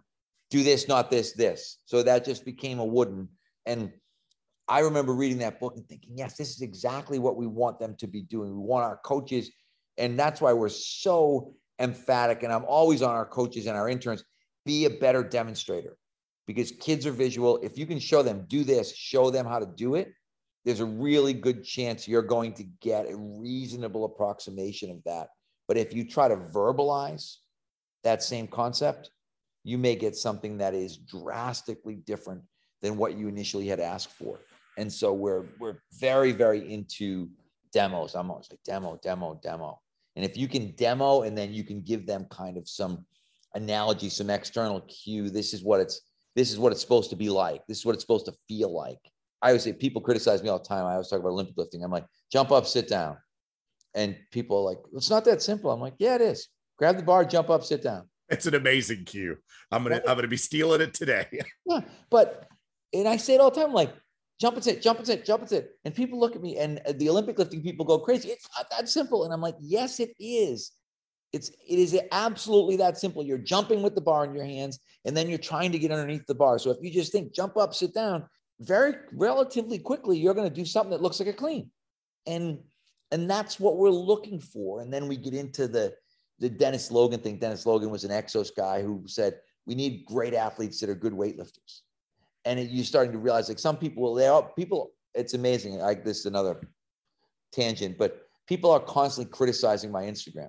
do this, not this, this. So that just became a wooden. And I remember reading that book and thinking, yes, this is exactly what we want them to be doing. We want our coaches. And that's why we're so emphatic. And I'm always on our coaches and our interns, be a better demonstrator, because kids are visual. If you can show them, do this, show them how to do it, there's a really good chance you're going to get a reasonable approximation of that. But if you try to verbalize that same concept, you may get something that is drastically different than what you initially had asked for. And so we're, we're very, very into demos. I'm always like demo, demo, demo. And if you can demo, and then you can give them kind of some analogy, some external cue, this is what it's, this is what it's supposed to be like. This is what it's supposed to feel like. I always say, people criticize me all the time. I always talk about Olympic lifting. I'm like, jump up, sit down. And people are like, it's not that simple. I'm like, yeah, it is. Grab the bar, jump up, sit down. It's an amazing cue. I'm going to, I'm going to be stealing it today. Yeah. But, and I say it all the time, like, jump and sit, jump and sit, jump and sit. And people look at me, and the Olympic lifting people go crazy. It's not that simple. And I'm like, yes, it is. It's, it is absolutely that simple. You're jumping with the bar in your hands, and then you're trying to get underneath the bar. So if you just think jump up, sit down, very relatively quickly, you're going to do something that looks like a clean. And, and that's what we're looking for. And then we get into the, the Dennis Logan thing. Dennis Logan was an Exos guy who said, we need great athletes that are good weightlifters. And it, you're starting to realize, like, some people, they are people, it's amazing. Like, this is another tangent, but people are constantly criticizing my Instagram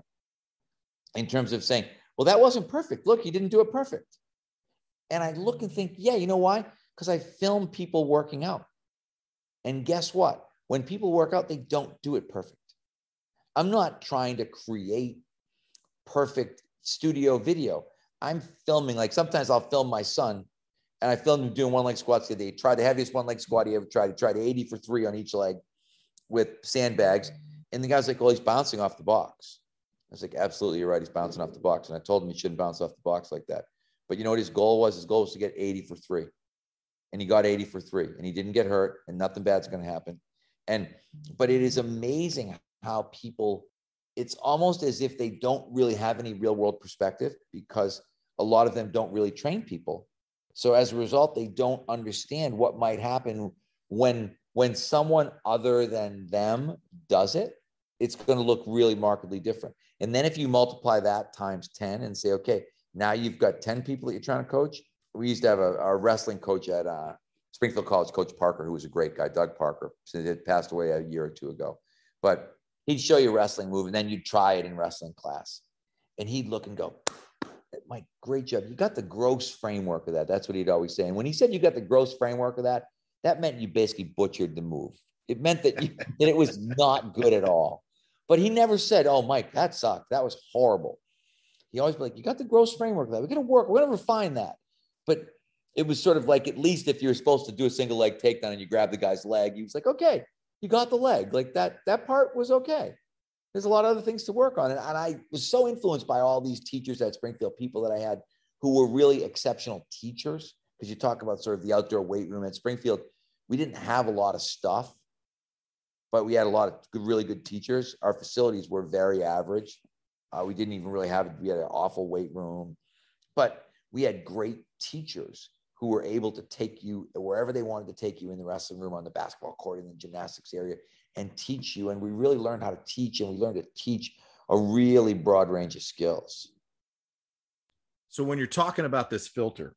in terms of saying, well, that wasn't perfect. Look, you didn't do it perfect. And I look and think, yeah, you know why? Because I film people working out. And guess what? When people work out, they don't do it perfect. I'm not trying to create perfect studio video. I'm filming, like, sometimes I'll film my son, and I filmed him doing one leg squats the other day. He tried the heaviest one leg squat he ever tried. He tried eighty for three on each leg with sandbags. And the guy's like, well, he's bouncing off the box. I was like, absolutely, you're right. He's bouncing off the box. And I told him he shouldn't bounce off the box like that. But you know what his goal was? His goal was to get eighty for three. And he got eighty for three. And he didn't get hurt, and nothing bad's going to happen. And, but it is amazing how people, it's almost as if they don't really have any real world perspective, because a lot of them don't really train people. So as a result, they don't understand what might happen when, when someone other than them does it. It's going to look really markedly different. And then if you multiply that times ten and say, okay, now you've got ten people that you're trying to coach. We used to have a, a wrestling coach at uh, Springfield College, Coach Parker, who was a great guy, Doug Parker. He had passed away a year or two ago. But he'd show you a wrestling move, and then you'd try it in wrestling class. And he'd look and go, Mike, great job. You got the gross framework of that. That's what he'd always say. And when he said you got the gross framework of that, that meant you basically butchered the move. It meant that, you, that it was not good at all. But he never said, oh, Mike, that sucked. That was horrible. He always be like, you got the gross framework of that. We're going to work. We're going to refine that. But it was sort of like, at least if you're supposed to do a single leg takedown and you grab the guy's leg, he was like, okay, you got the leg. Like that, that part was okay. There's a lot of other things to work on. And, and I was so influenced by all these teachers at Springfield, people that I had who were really exceptional teachers. Because you talk about sort of the outdoor weight room at Springfield, we didn't have a lot of stuff, but we had a lot of good, really good teachers. Our facilities were very average. Uh, we didn't even really have, we had an awful weight room, but we had great teachers who were able to take you wherever they wanted to take you, in the wrestling room, on the basketball court, in the gymnastics area, and teach you. And we really learned how to teach, and we learned to teach a really broad range of skills. So when you're talking about this filter,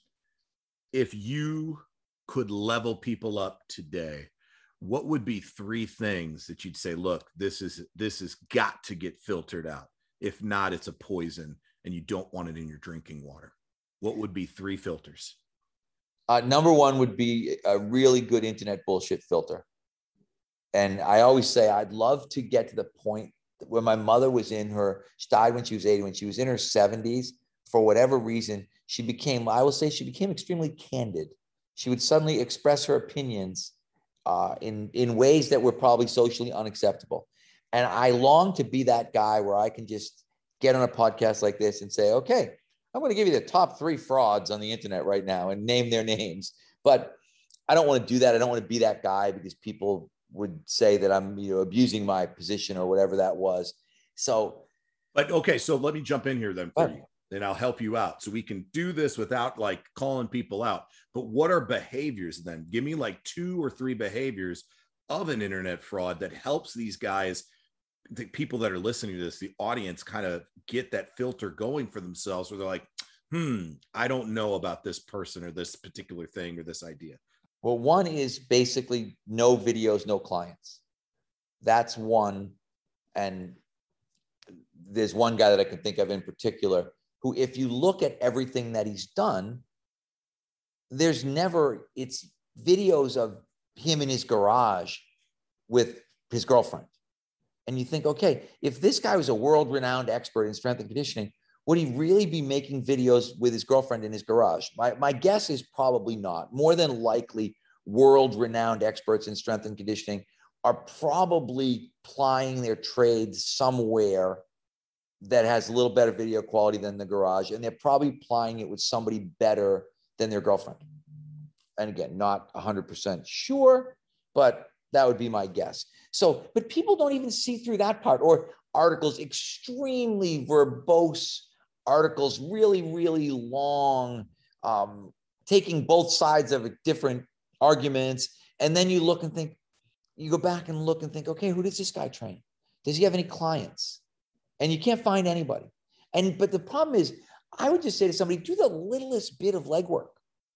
if you could level people up today, what would be three things that you'd say, look, this is, this has got to get filtered out. If not, it's a poison and you don't want it in your drinking water. What would be three filters? Uh, number one would be a really good internet bullshit filter. And I always say, I'd love to get to the point where my mother was in her, she died when she was eighty, when she was in her seventies, for whatever reason, she became, I will say she became extremely candid. She would suddenly express her opinions uh, in, in ways that were probably socially unacceptable. And I long to be that guy where I can just get on a podcast like this and say, okay, I'm going to give you the top three frauds on the internet right now and name their names. But I don't want to do that. I don't want to be that guy, because people would say that I'm, you know, abusing my position or whatever that was. So, but okay, so let me jump in here then for you. and I'll help you out. So we can do this without like calling people out. But what are behaviors then? Give me like two or three behaviors of an internet fraud that helps these guys, the people that are listening to this, the audience, kind of get that filter going for themselves where they're like, hmm, I don't know about this person or this particular thing or this idea. Well, one is basically no videos, no clients. That's one. And there's one guy that I can think of in particular who, if you look at everything that he's done, there's never, it's videos of him in his garage with his girlfriend. And you think, okay, if this guy was a world-renowned expert in strength and conditioning, would he really be making videos with his girlfriend in his garage? My, my guess is probably not. More than likely, world-renowned experts in strength and conditioning are probably plying their trades somewhere that has a little better video quality than the garage, and they're probably plying it with somebody better than their girlfriend. And again, not one hundred percent sure, but that would be my guess. So, but people don't even see through that part, or articles, extremely verbose articles, really, really long, um, taking both sides of different arguments. And then you look and think, you go back and look and think, okay, who does this guy train? Does he have any clients? And you can't find anybody. And, but the problem is, I would just say to somebody, do the littlest bit of legwork.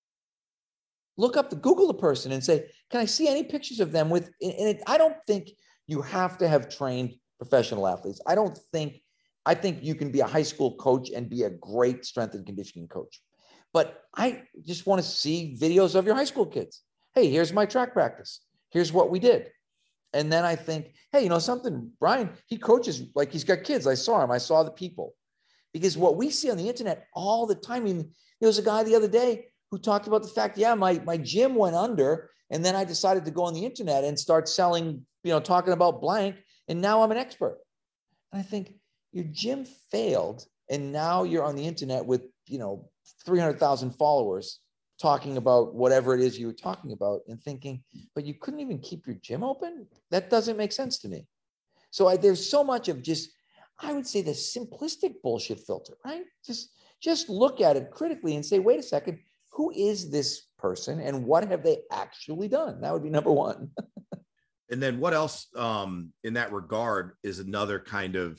Look up the, Google the person and say, can I see any pictures of them with, and it, I don't think you have to have trained professional athletes. I don't think, I think you can be a high school coach and be a great strength and conditioning coach. But I just want to see videos of your high school kids. Hey, here's my track practice. Here's what we did. And then I think, hey, you know something, Brian, he coaches like he's got kids. I saw him. I saw the people. Because what we see on the internet all the time, I mean, there was a guy the other day who talked about the fact, yeah, my, my gym went under, and then I decided to go on the internet and start selling, you know, talking about blank, and now I'm an expert. And I think your gym failed, and now you're on the internet with, you know, three hundred thousand followers talking about whatever it is you were talking about, and thinking, but you couldn't even keep your gym open? That doesn't make sense to me. So I, there's so much of just, I would say, the simplistic bullshit filter, right? Just, just look at it critically and say, wait a second, who is this person and what have they actually done? That would be number one. And then what else um, in that regard is another kind of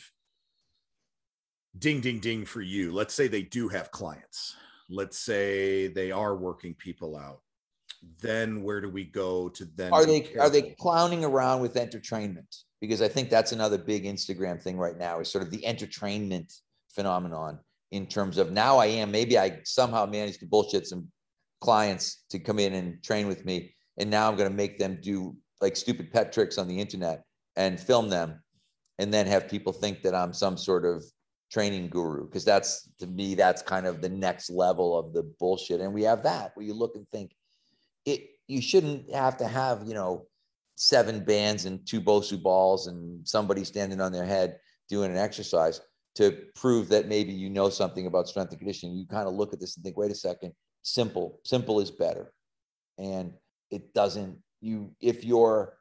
ding, ding, ding for you? Let's say they do have clients. Let's say they are working people out. Then where do we go to then? Are they, are they clowning around with entertainment? Because I think that's another big Instagram thing right now, is sort of the entertainment phenomenon, in terms of, now I am, maybe I somehow managed to bullshit some clients to come in and train with me. And now I'm going to make them do like stupid pet tricks on the internet and film them, and then have people think that I'm some sort of training guru. Because that's, to me, that's kind of the next level of the bullshit. And we have that where you look and think, it, you shouldn't have to have, you know, seven bands and two Bosu balls and somebody standing on their head doing an exercise to prove that maybe you know something about strength and conditioning. You kind of look at this and think, wait a second, simple, simple is better. And it doesn't, you, if your,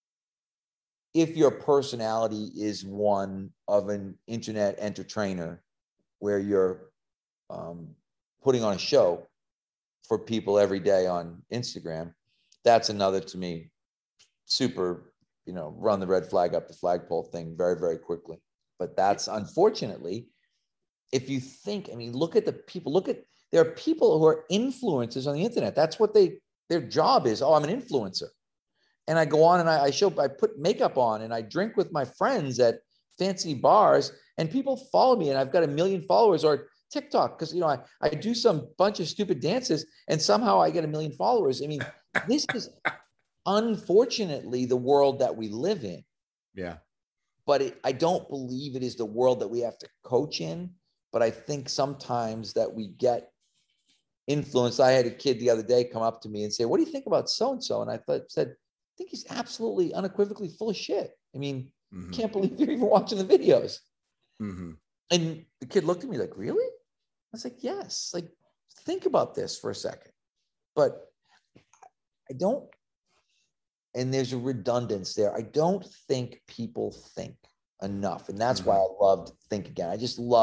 if your personality is one of an internet entertainer where you're um, putting on a show for people every day on Instagram, that's another, to me, super, you know, run the red flag up the flagpole thing very, very quickly. But that's, unfortunately, if you think, I mean, look at the people, look at, there are people who are influencers on the internet. That's what they, their job is. Oh, I'm an influencer. And I go on and I, I show, I put makeup on and I drink with my friends at fancy bars, and people follow me, and I've got a million followers, or TikTok, because, you know, I, I do some bunch of stupid dances and somehow I get a million followers. I mean, this is unfortunately the world that we live in. Yeah. But it, I don't believe it is the world that we have to coach in. But I think sometimes that we get influenced. I had a kid the other day come up to me and say, what do you think about so-and-so? And I thought, said, I think he's absolutely unequivocally full of shit. I mean, mm-hmm. Can't believe you're even watching the videos. Mm-hmm. And the kid looked at me like, really? I was like, yes. Like, think about this for a second. But I don't, and there's a redundance there. I don't think people think enough. And that's mm-hmm. why I loved Think Again. I just love,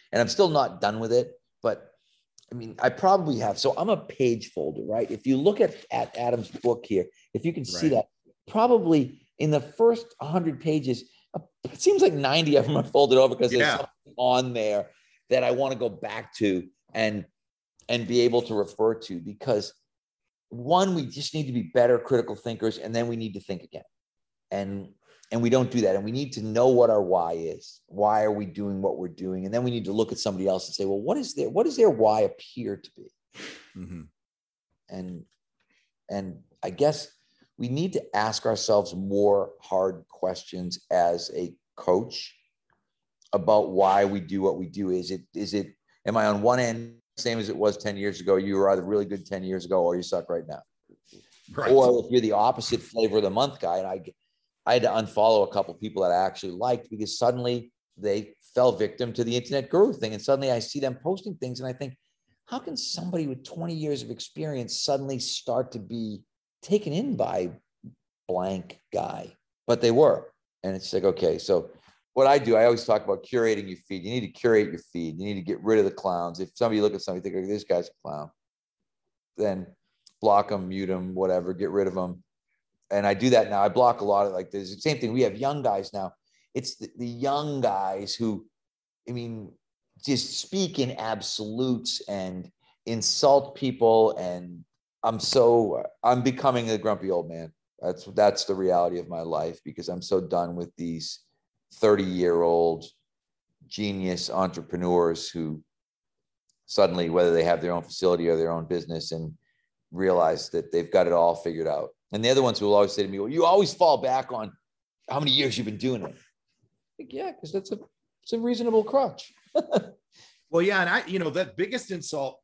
and I'm still not done with it, but I mean, I probably have. So I'm a page folder, right? If you look at, at Adam's book here, if you can see Right. that, probably in the first one hundred pages, it seems like ninety of them are folded over because Yeah. there's something on there that I want to go back to and and be able to refer to, because one, we just need to be better critical thinkers, and then we need to think again. And and we don't do that. And we need to know what our why is. Why are we doing what we're doing? And then we need to look at somebody else and say, well, what is their, what does their why appear to be? Mm-hmm. And, and I guess we need to ask ourselves more hard questions as a coach about why we do what we do. Is it, is it, am I on one end, same as it was ten years ago? You were either really good ten years ago or you suck right now. Right. Or if you're the opposite flavor of the month guy, and I, I had to unfollow a couple of people that I actually liked because suddenly they fell victim to the internet guru thing. And suddenly I see them posting things and I think, how can somebody with twenty years of experience suddenly start to be taken in by blank guy? But they were. And it's like, okay, so what I do, I always talk about curating your feed. You need to curate your feed. You need to get rid of the clowns. If somebody look at somebody, think, oh, this guy's a clown, then block them, mute them, whatever, get rid of them. And I do that now. I block a lot of, like, there's the same thing. We have young guys now. It's the, the young guys who, I mean, just speak in absolutes and insult people. And I'm so, I'm becoming a grumpy old man. That's, that's the reality of my life, because I'm so done with these thirty year old genius entrepreneurs who suddenly, whether they have their own facility or their own business, and realize that they've got it all figured out. And the other ones who will always say to me, well, you always fall back on how many years you've been doing it. Like, yeah, because that's a, it's a reasonable crutch. Well, yeah. And I, you know, that biggest insult,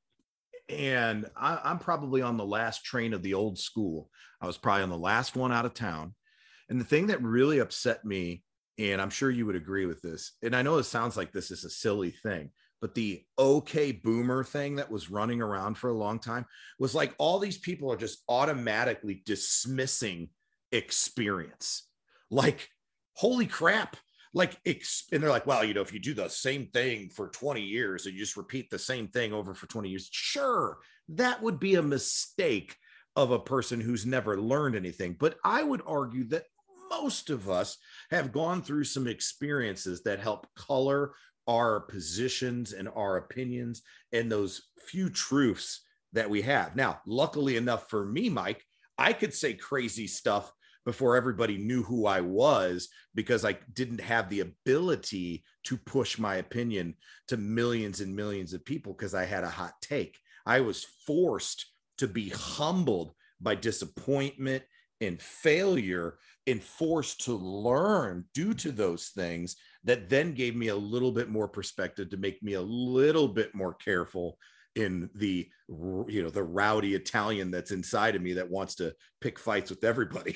and I, I'm probably on the last train of the old school. I was probably on the last one out of town. And the thing that really upset me, and I'm sure you would agree with this, and I know it sounds like this is a silly thing, but the okay boomer thing that was running around for a long time was like, all these people are just automatically dismissing experience. Like, holy crap. Like, and they're like, well, you know, if you do the same thing for twenty years and you just repeat the same thing over for twenty years, sure, that would be a mistake of a person who's never learned anything. But I would argue that most of us have gone through some experiences that help color our positions and our opinions and those few truths that we have. Now, luckily enough for me, Mike, I could say crazy stuff before everybody knew who I was, because I didn't have the ability to push my opinion to millions and millions of people because I had a hot take. I was forced to be humbled by disappointment and failure, and forced to learn due to those things, that then gave me a little bit more perspective to make me a little bit more careful in the, you know, the rowdy Italian that's inside of me that wants to pick fights with everybody.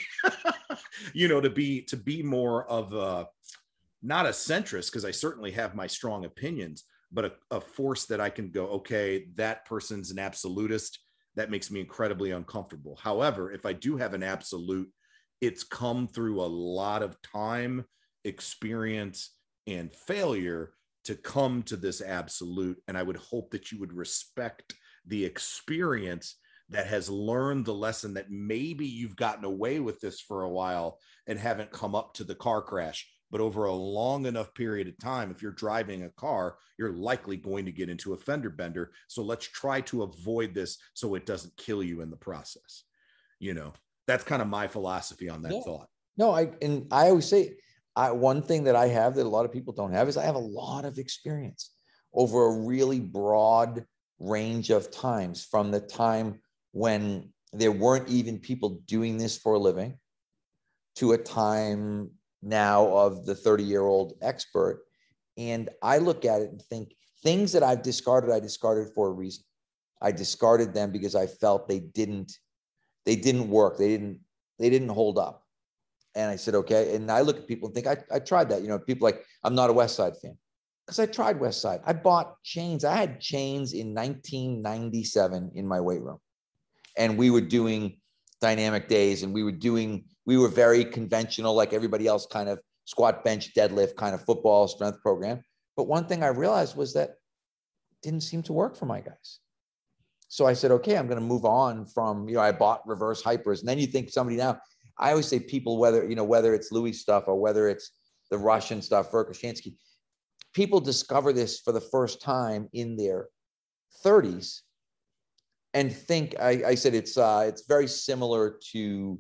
You know, to be, to be more of a, not a centrist, because I certainly have my strong opinions, but a, a force that I can go, okay, that person's an absolutist. That makes me incredibly uncomfortable. However, if I do have an absolute, it's come through a lot of time, experience, and failure to come to this absolute. And I would hope that you would respect the experience that has learned the lesson that maybe you've gotten away with this for a while and haven't come up to the car crash. But over a long enough period of time, if you're driving a car, you're likely going to get into a fender bender. So let's try to avoid this so it doesn't kill you in the process. You know, that's kind of my philosophy on that yeah. thought. No, I, and I always say, I, one thing that I have that a lot of people don't have is I have a lot of experience over a really broad range of times, from the time when there weren't even people doing this for a living to a time now of the thirty year old expert. And I look at it and think, things that I've discarded, I discarded for a reason. I discarded them because I felt they didn't, they didn't work. They didn't, they didn't hold up. And I said, okay. And I look at people and think, I, I tried that. You know, people like, I'm not a West Side fan because I tried West Side. I bought chains. I had chains in nineteen ninety-seven in my weight room. And we were doing dynamic days, and we were doing, we were very conventional, like everybody else, kind of squat, bench, deadlift kind of football strength program. But one thing I realized was that it didn't seem to work for my guys. So I said, okay, I'm going to move on from, you know, I bought reverse hypers. And then you think somebody now, I always say people, whether, you know, whether it's Louis stuff or whether it's the Russian stuff, Verkhoshansky, people discover this for the first time in their thirties and think, I, I said, it's, uh, it's very similar to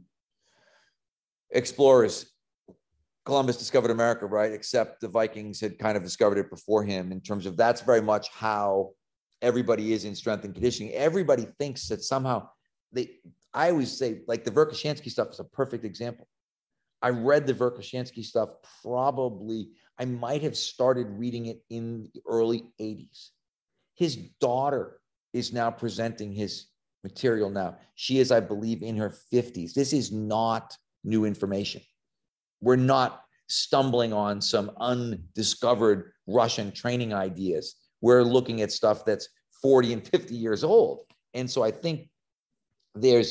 explorers. Columbus discovered America, right? Except the Vikings had kind of discovered it before him, in terms of that's very much how everybody is in strength and conditioning. Everybody thinks that somehow they, I always say, like the Verkhoshansky stuff is a perfect example. I read the Verkhoshansky stuff probably, I might have started reading it in the early eighties. His daughter is now presenting his material now. She is, I believe, in her fifties. This is not new information. We're not stumbling on some undiscovered Russian training ideas. We're looking at stuff that's forty and fifty years old. And so I think there's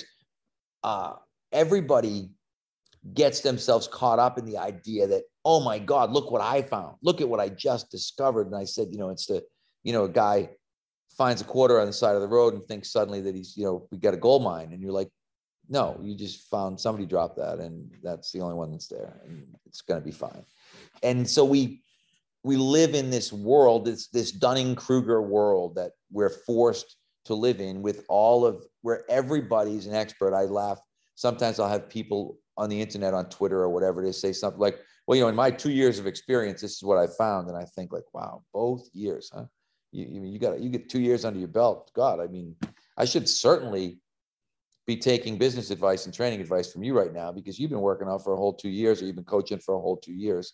uh, everybody gets themselves caught up in the idea that, oh my God, look what I found. Look at what I just discovered. And I said, you know, it's the, you know, a guy finds a quarter on the side of the road and thinks suddenly that he's, you know, we got a gold mine. And you're like, no, you just found somebody dropped that. And that's the only one that's there. And it's going to be fine. And so we, we live in this world, it's this Dunning-Kruger world that we're forced to live in, with all of, where everybody's an expert. I laugh. Sometimes I'll have people on the internet, on Twitter or whatever, they say something like, well, you know, in my two years of experience, this is what I found. And I think like, wow, both years, huh? You, you, you got, you get two years under your belt. God, I mean, I should certainly be taking business advice and training advice from you right now, because you've been working out for a whole two years, or you've been coaching for a whole two years.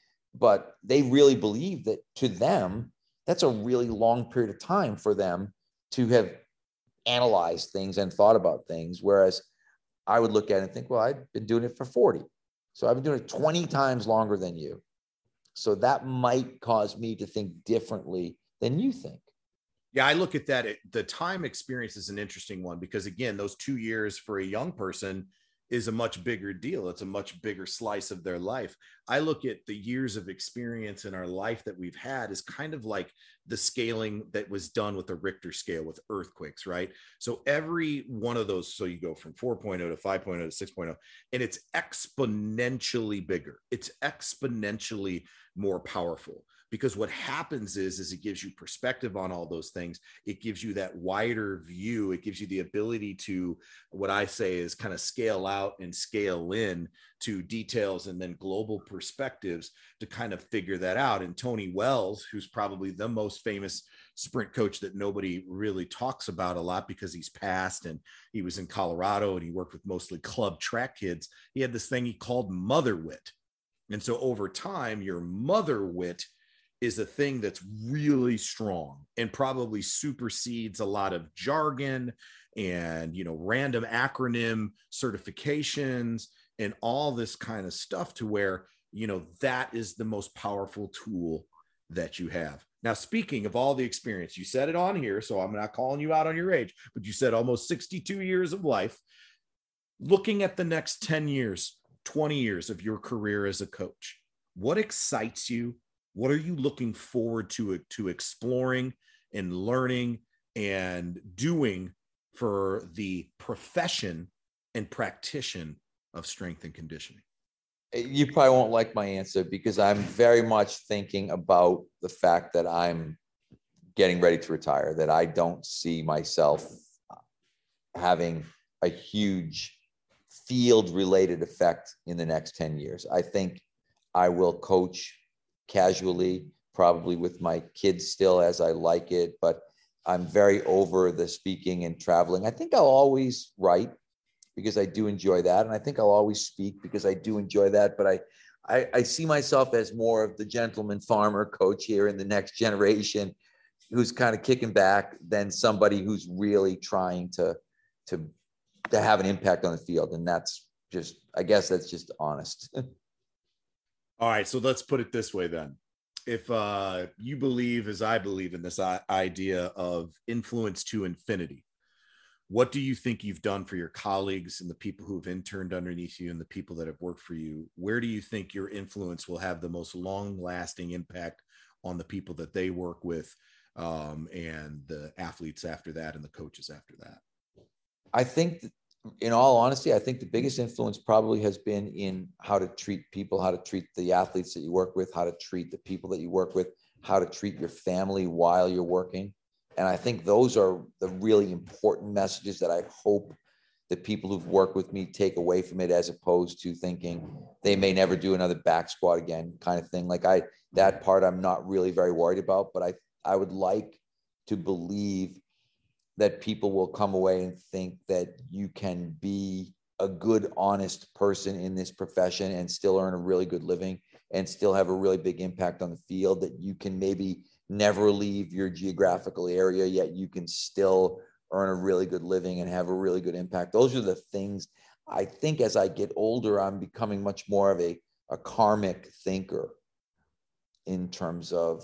But they really believe that, to them, that's a really long period of time for them to have analyzed things and thought about things. Whereas I would look at it and think, well, I've been doing it for forty. So I've been doing it twenty times longer than you. So that might cause me to think differently than you think. Yeah, I look at that. It, the time experience is an interesting one, because again, those two years for a young person is a much bigger deal. It's a much bigger slice of their life. I look at the years of experience in our life that we've had as kind of like the scaling that was done with the Richter scale with earthquakes, right? So every one of those, so you go from four point oh to five point oh to six point oh, and it's exponentially bigger. It's exponentially more powerful. Because what happens is, is it gives you perspective on all those things. It gives you that wider view. It gives you the ability to, what I say is, kind of scale out and scale in to details and then global perspectives to kind of figure that out. And Tony Wells, who's probably the most famous sprint coach that nobody really talks about a lot because he's passed, and he was in Colorado and he worked with mostly club track kids. He had this thing he called mother wit. And so over time, your mother wit is a thing that's really strong and probably supersedes a lot of jargon and, you know, random acronym certifications and all this kind of stuff, to where, you know, that is the most powerful tool that you have. Now, speaking of all the experience, you said it on here, so I'm not calling you out on your age, but you said almost sixty-two years of life. Looking at the next ten years, twenty years of your career as a coach, what excites you? What are you looking forward to, to exploring and learning and doing for the profession and practitioner of strength and conditioning? You probably won't like my answer, because I'm very much thinking about the fact that I'm getting ready to retire, that I don't see myself having a huge field-related effect in the next ten years. I think I will coach casually, probably with my kids still as I like it, but I'm very over the speaking and traveling. I think I'll always write, because I do enjoy that. And I think I'll always speak, because I do enjoy that. But I, I, I see myself as more of the gentleman farmer coach here in the next generation, who's kind of kicking back, than somebody who's really trying to, to, to have an impact on the field. And that's just, I guess that's just honest. All right, so let's put it this way then. If uh, you believe, as I believe, in this idea of influence to infinity, what do you think you've done for your colleagues and the people who have interned underneath you and the people that have worked for you? Where do you think your influence will have the most long-lasting impact on the people that they work with, um, and the athletes after that and the coaches after that? I think that, in all honesty, I think the biggest influence probably has been in how to treat people, how to treat the athletes that you work with, how to treat the people that you work with, how to treat your family while you're working. And I think those are the really important messages that I hope the people who've worked with me take away from it, as opposed to thinking they may never do another back squat again kind of thing. Like I, that part I'm not really very worried about, but I, I would like to believe that people will come away and think that you can be a good, honest person in this profession and still earn a really good living and still have a really big impact on the field, that you can maybe never leave your geographical area, yet you can still earn a really good living and have a really good impact. Those are the things I think as I get older, I'm becoming much more of a, a karmic thinker in terms of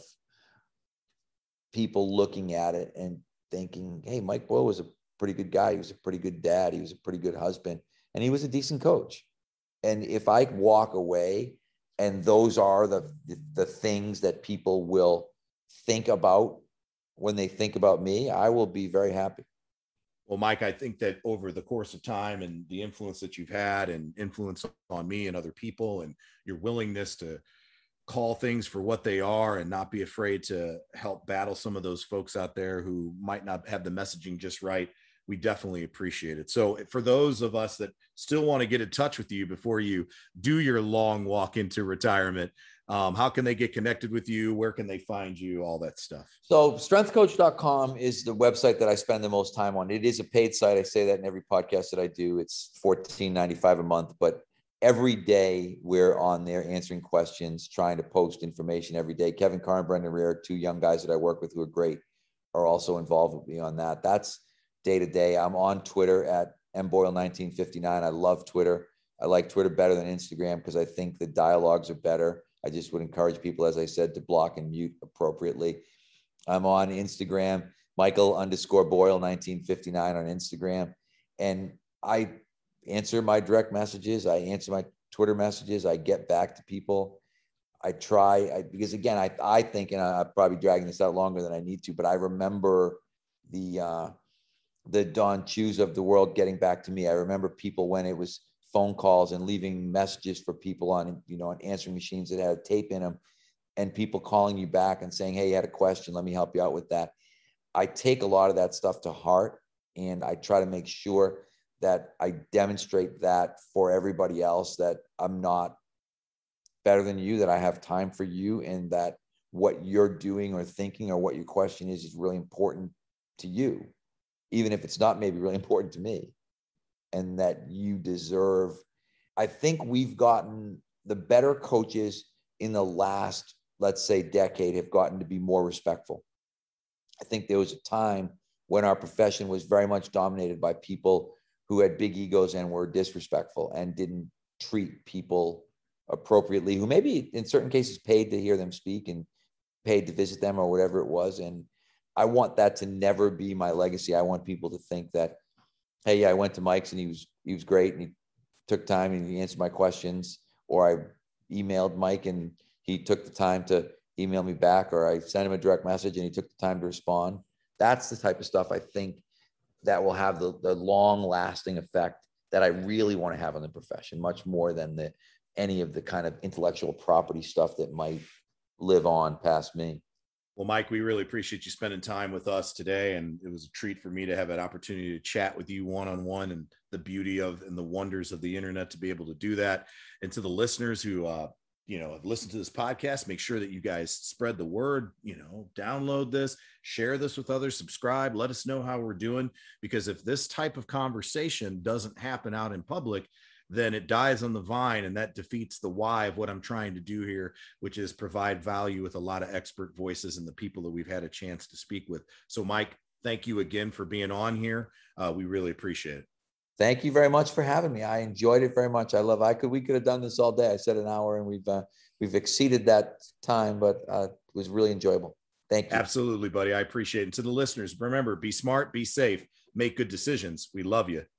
people looking at it and thinking, hey, Mike Boyle was a pretty good guy. He was a pretty good dad. He was a pretty good husband, and he was a decent coach. And if I walk away and those are the, the things that people will think about when they think about me, I will be very happy. Well, Mike, I think that over the course of time and the influence that you've had and influence on me and other people, and your willingness to call things for what they are and not be afraid to help battle some of those folks out there who might not have the messaging just right, we definitely appreciate it. So for those of us that still want to get in touch with you before you do your long walk into retirement, um, how can they get connected with you? Where can they find you? All that stuff. So strength coach dot com is the website that I spend the most time on. It is a paid site. I say that in every podcast that I do. It's fourteen ninety-five a month, but every day we're on there answering questions, trying to post information every day. Kevin Carr and Brendan Rear, two young guys that I work with who are great, are also involved with me on that. That's day to day. I'm on Twitter at M Boyle nineteen fifty-nine. I love Twitter. I like Twitter better than Instagram because I think the dialogues are better. I just would encourage people, as I said, to block and mute appropriately. I'm on Instagram, Michael underscore Boyle nineteen fifty-nine on Instagram. And I answer my direct messages. I answer my Twitter messages. I get back to people. I try, I, because again, I, I think, and I'm probably dragging this out longer than I need to, but I remember the, uh, the Don Chews of the world getting back to me. I remember people when it was phone calls and leaving messages for people on, you know, on answering machines that had tape in them, and people calling you back and saying, hey, you had a question, let me help you out with that. I take a lot of that stuff to heart, and I try to make sure that I demonstrate that for everybody else, that I'm not better than you, that I have time for you, and that what you're doing or thinking or what your question is is really important to you, even if it's not maybe really important to me, and that you deserve. I think we've gotten, the better coaches in the last, let's say, decade have gotten to be more respectful. I think there was a time when our profession was very much dominated by people who had big egos and were disrespectful and didn't treat people appropriately, who maybe in certain cases paid to hear them speak and paid to visit them or whatever it was. And I want that to never be my legacy. I want people to think that, hey, yeah, I went to Mike's and he was, he was great and he took time and he answered my questions, or I emailed Mike and he took the time to email me back, or I sent him a direct message and he took the time to respond. That's the type of stuff I think that will have the, the long lasting effect that I really want to have on the profession, much more than the, any of the kind of intellectual property stuff that might live on past me. Well, Mike, we really appreciate you spending time with us today. And it was a treat for me to have an opportunity to chat with you one-on-one, and the beauty of and the wonders of the internet to be able to do that. And to the listeners who, uh, you know, have listened to this podcast, make sure that you guys spread the word, you know, download this, share this with others, subscribe, let us know how we're doing. Because if this type of conversation doesn't happen out in public, then it dies on the vine, and that defeats the why of what I'm trying to do here, which is provide value with a lot of expert voices and the people that we've had a chance to speak with. So Mike, thank you again for being on here. Uh, we really appreciate it. Thank you very much for having me. I enjoyed it very much. I love, I could, we could have done this all day. I said an hour and we've, uh, we've exceeded that time, but uh, it was really enjoyable. Thank you. Absolutely, buddy. I appreciate it. And to the listeners, remember, be smart, be safe, make good decisions. We love you.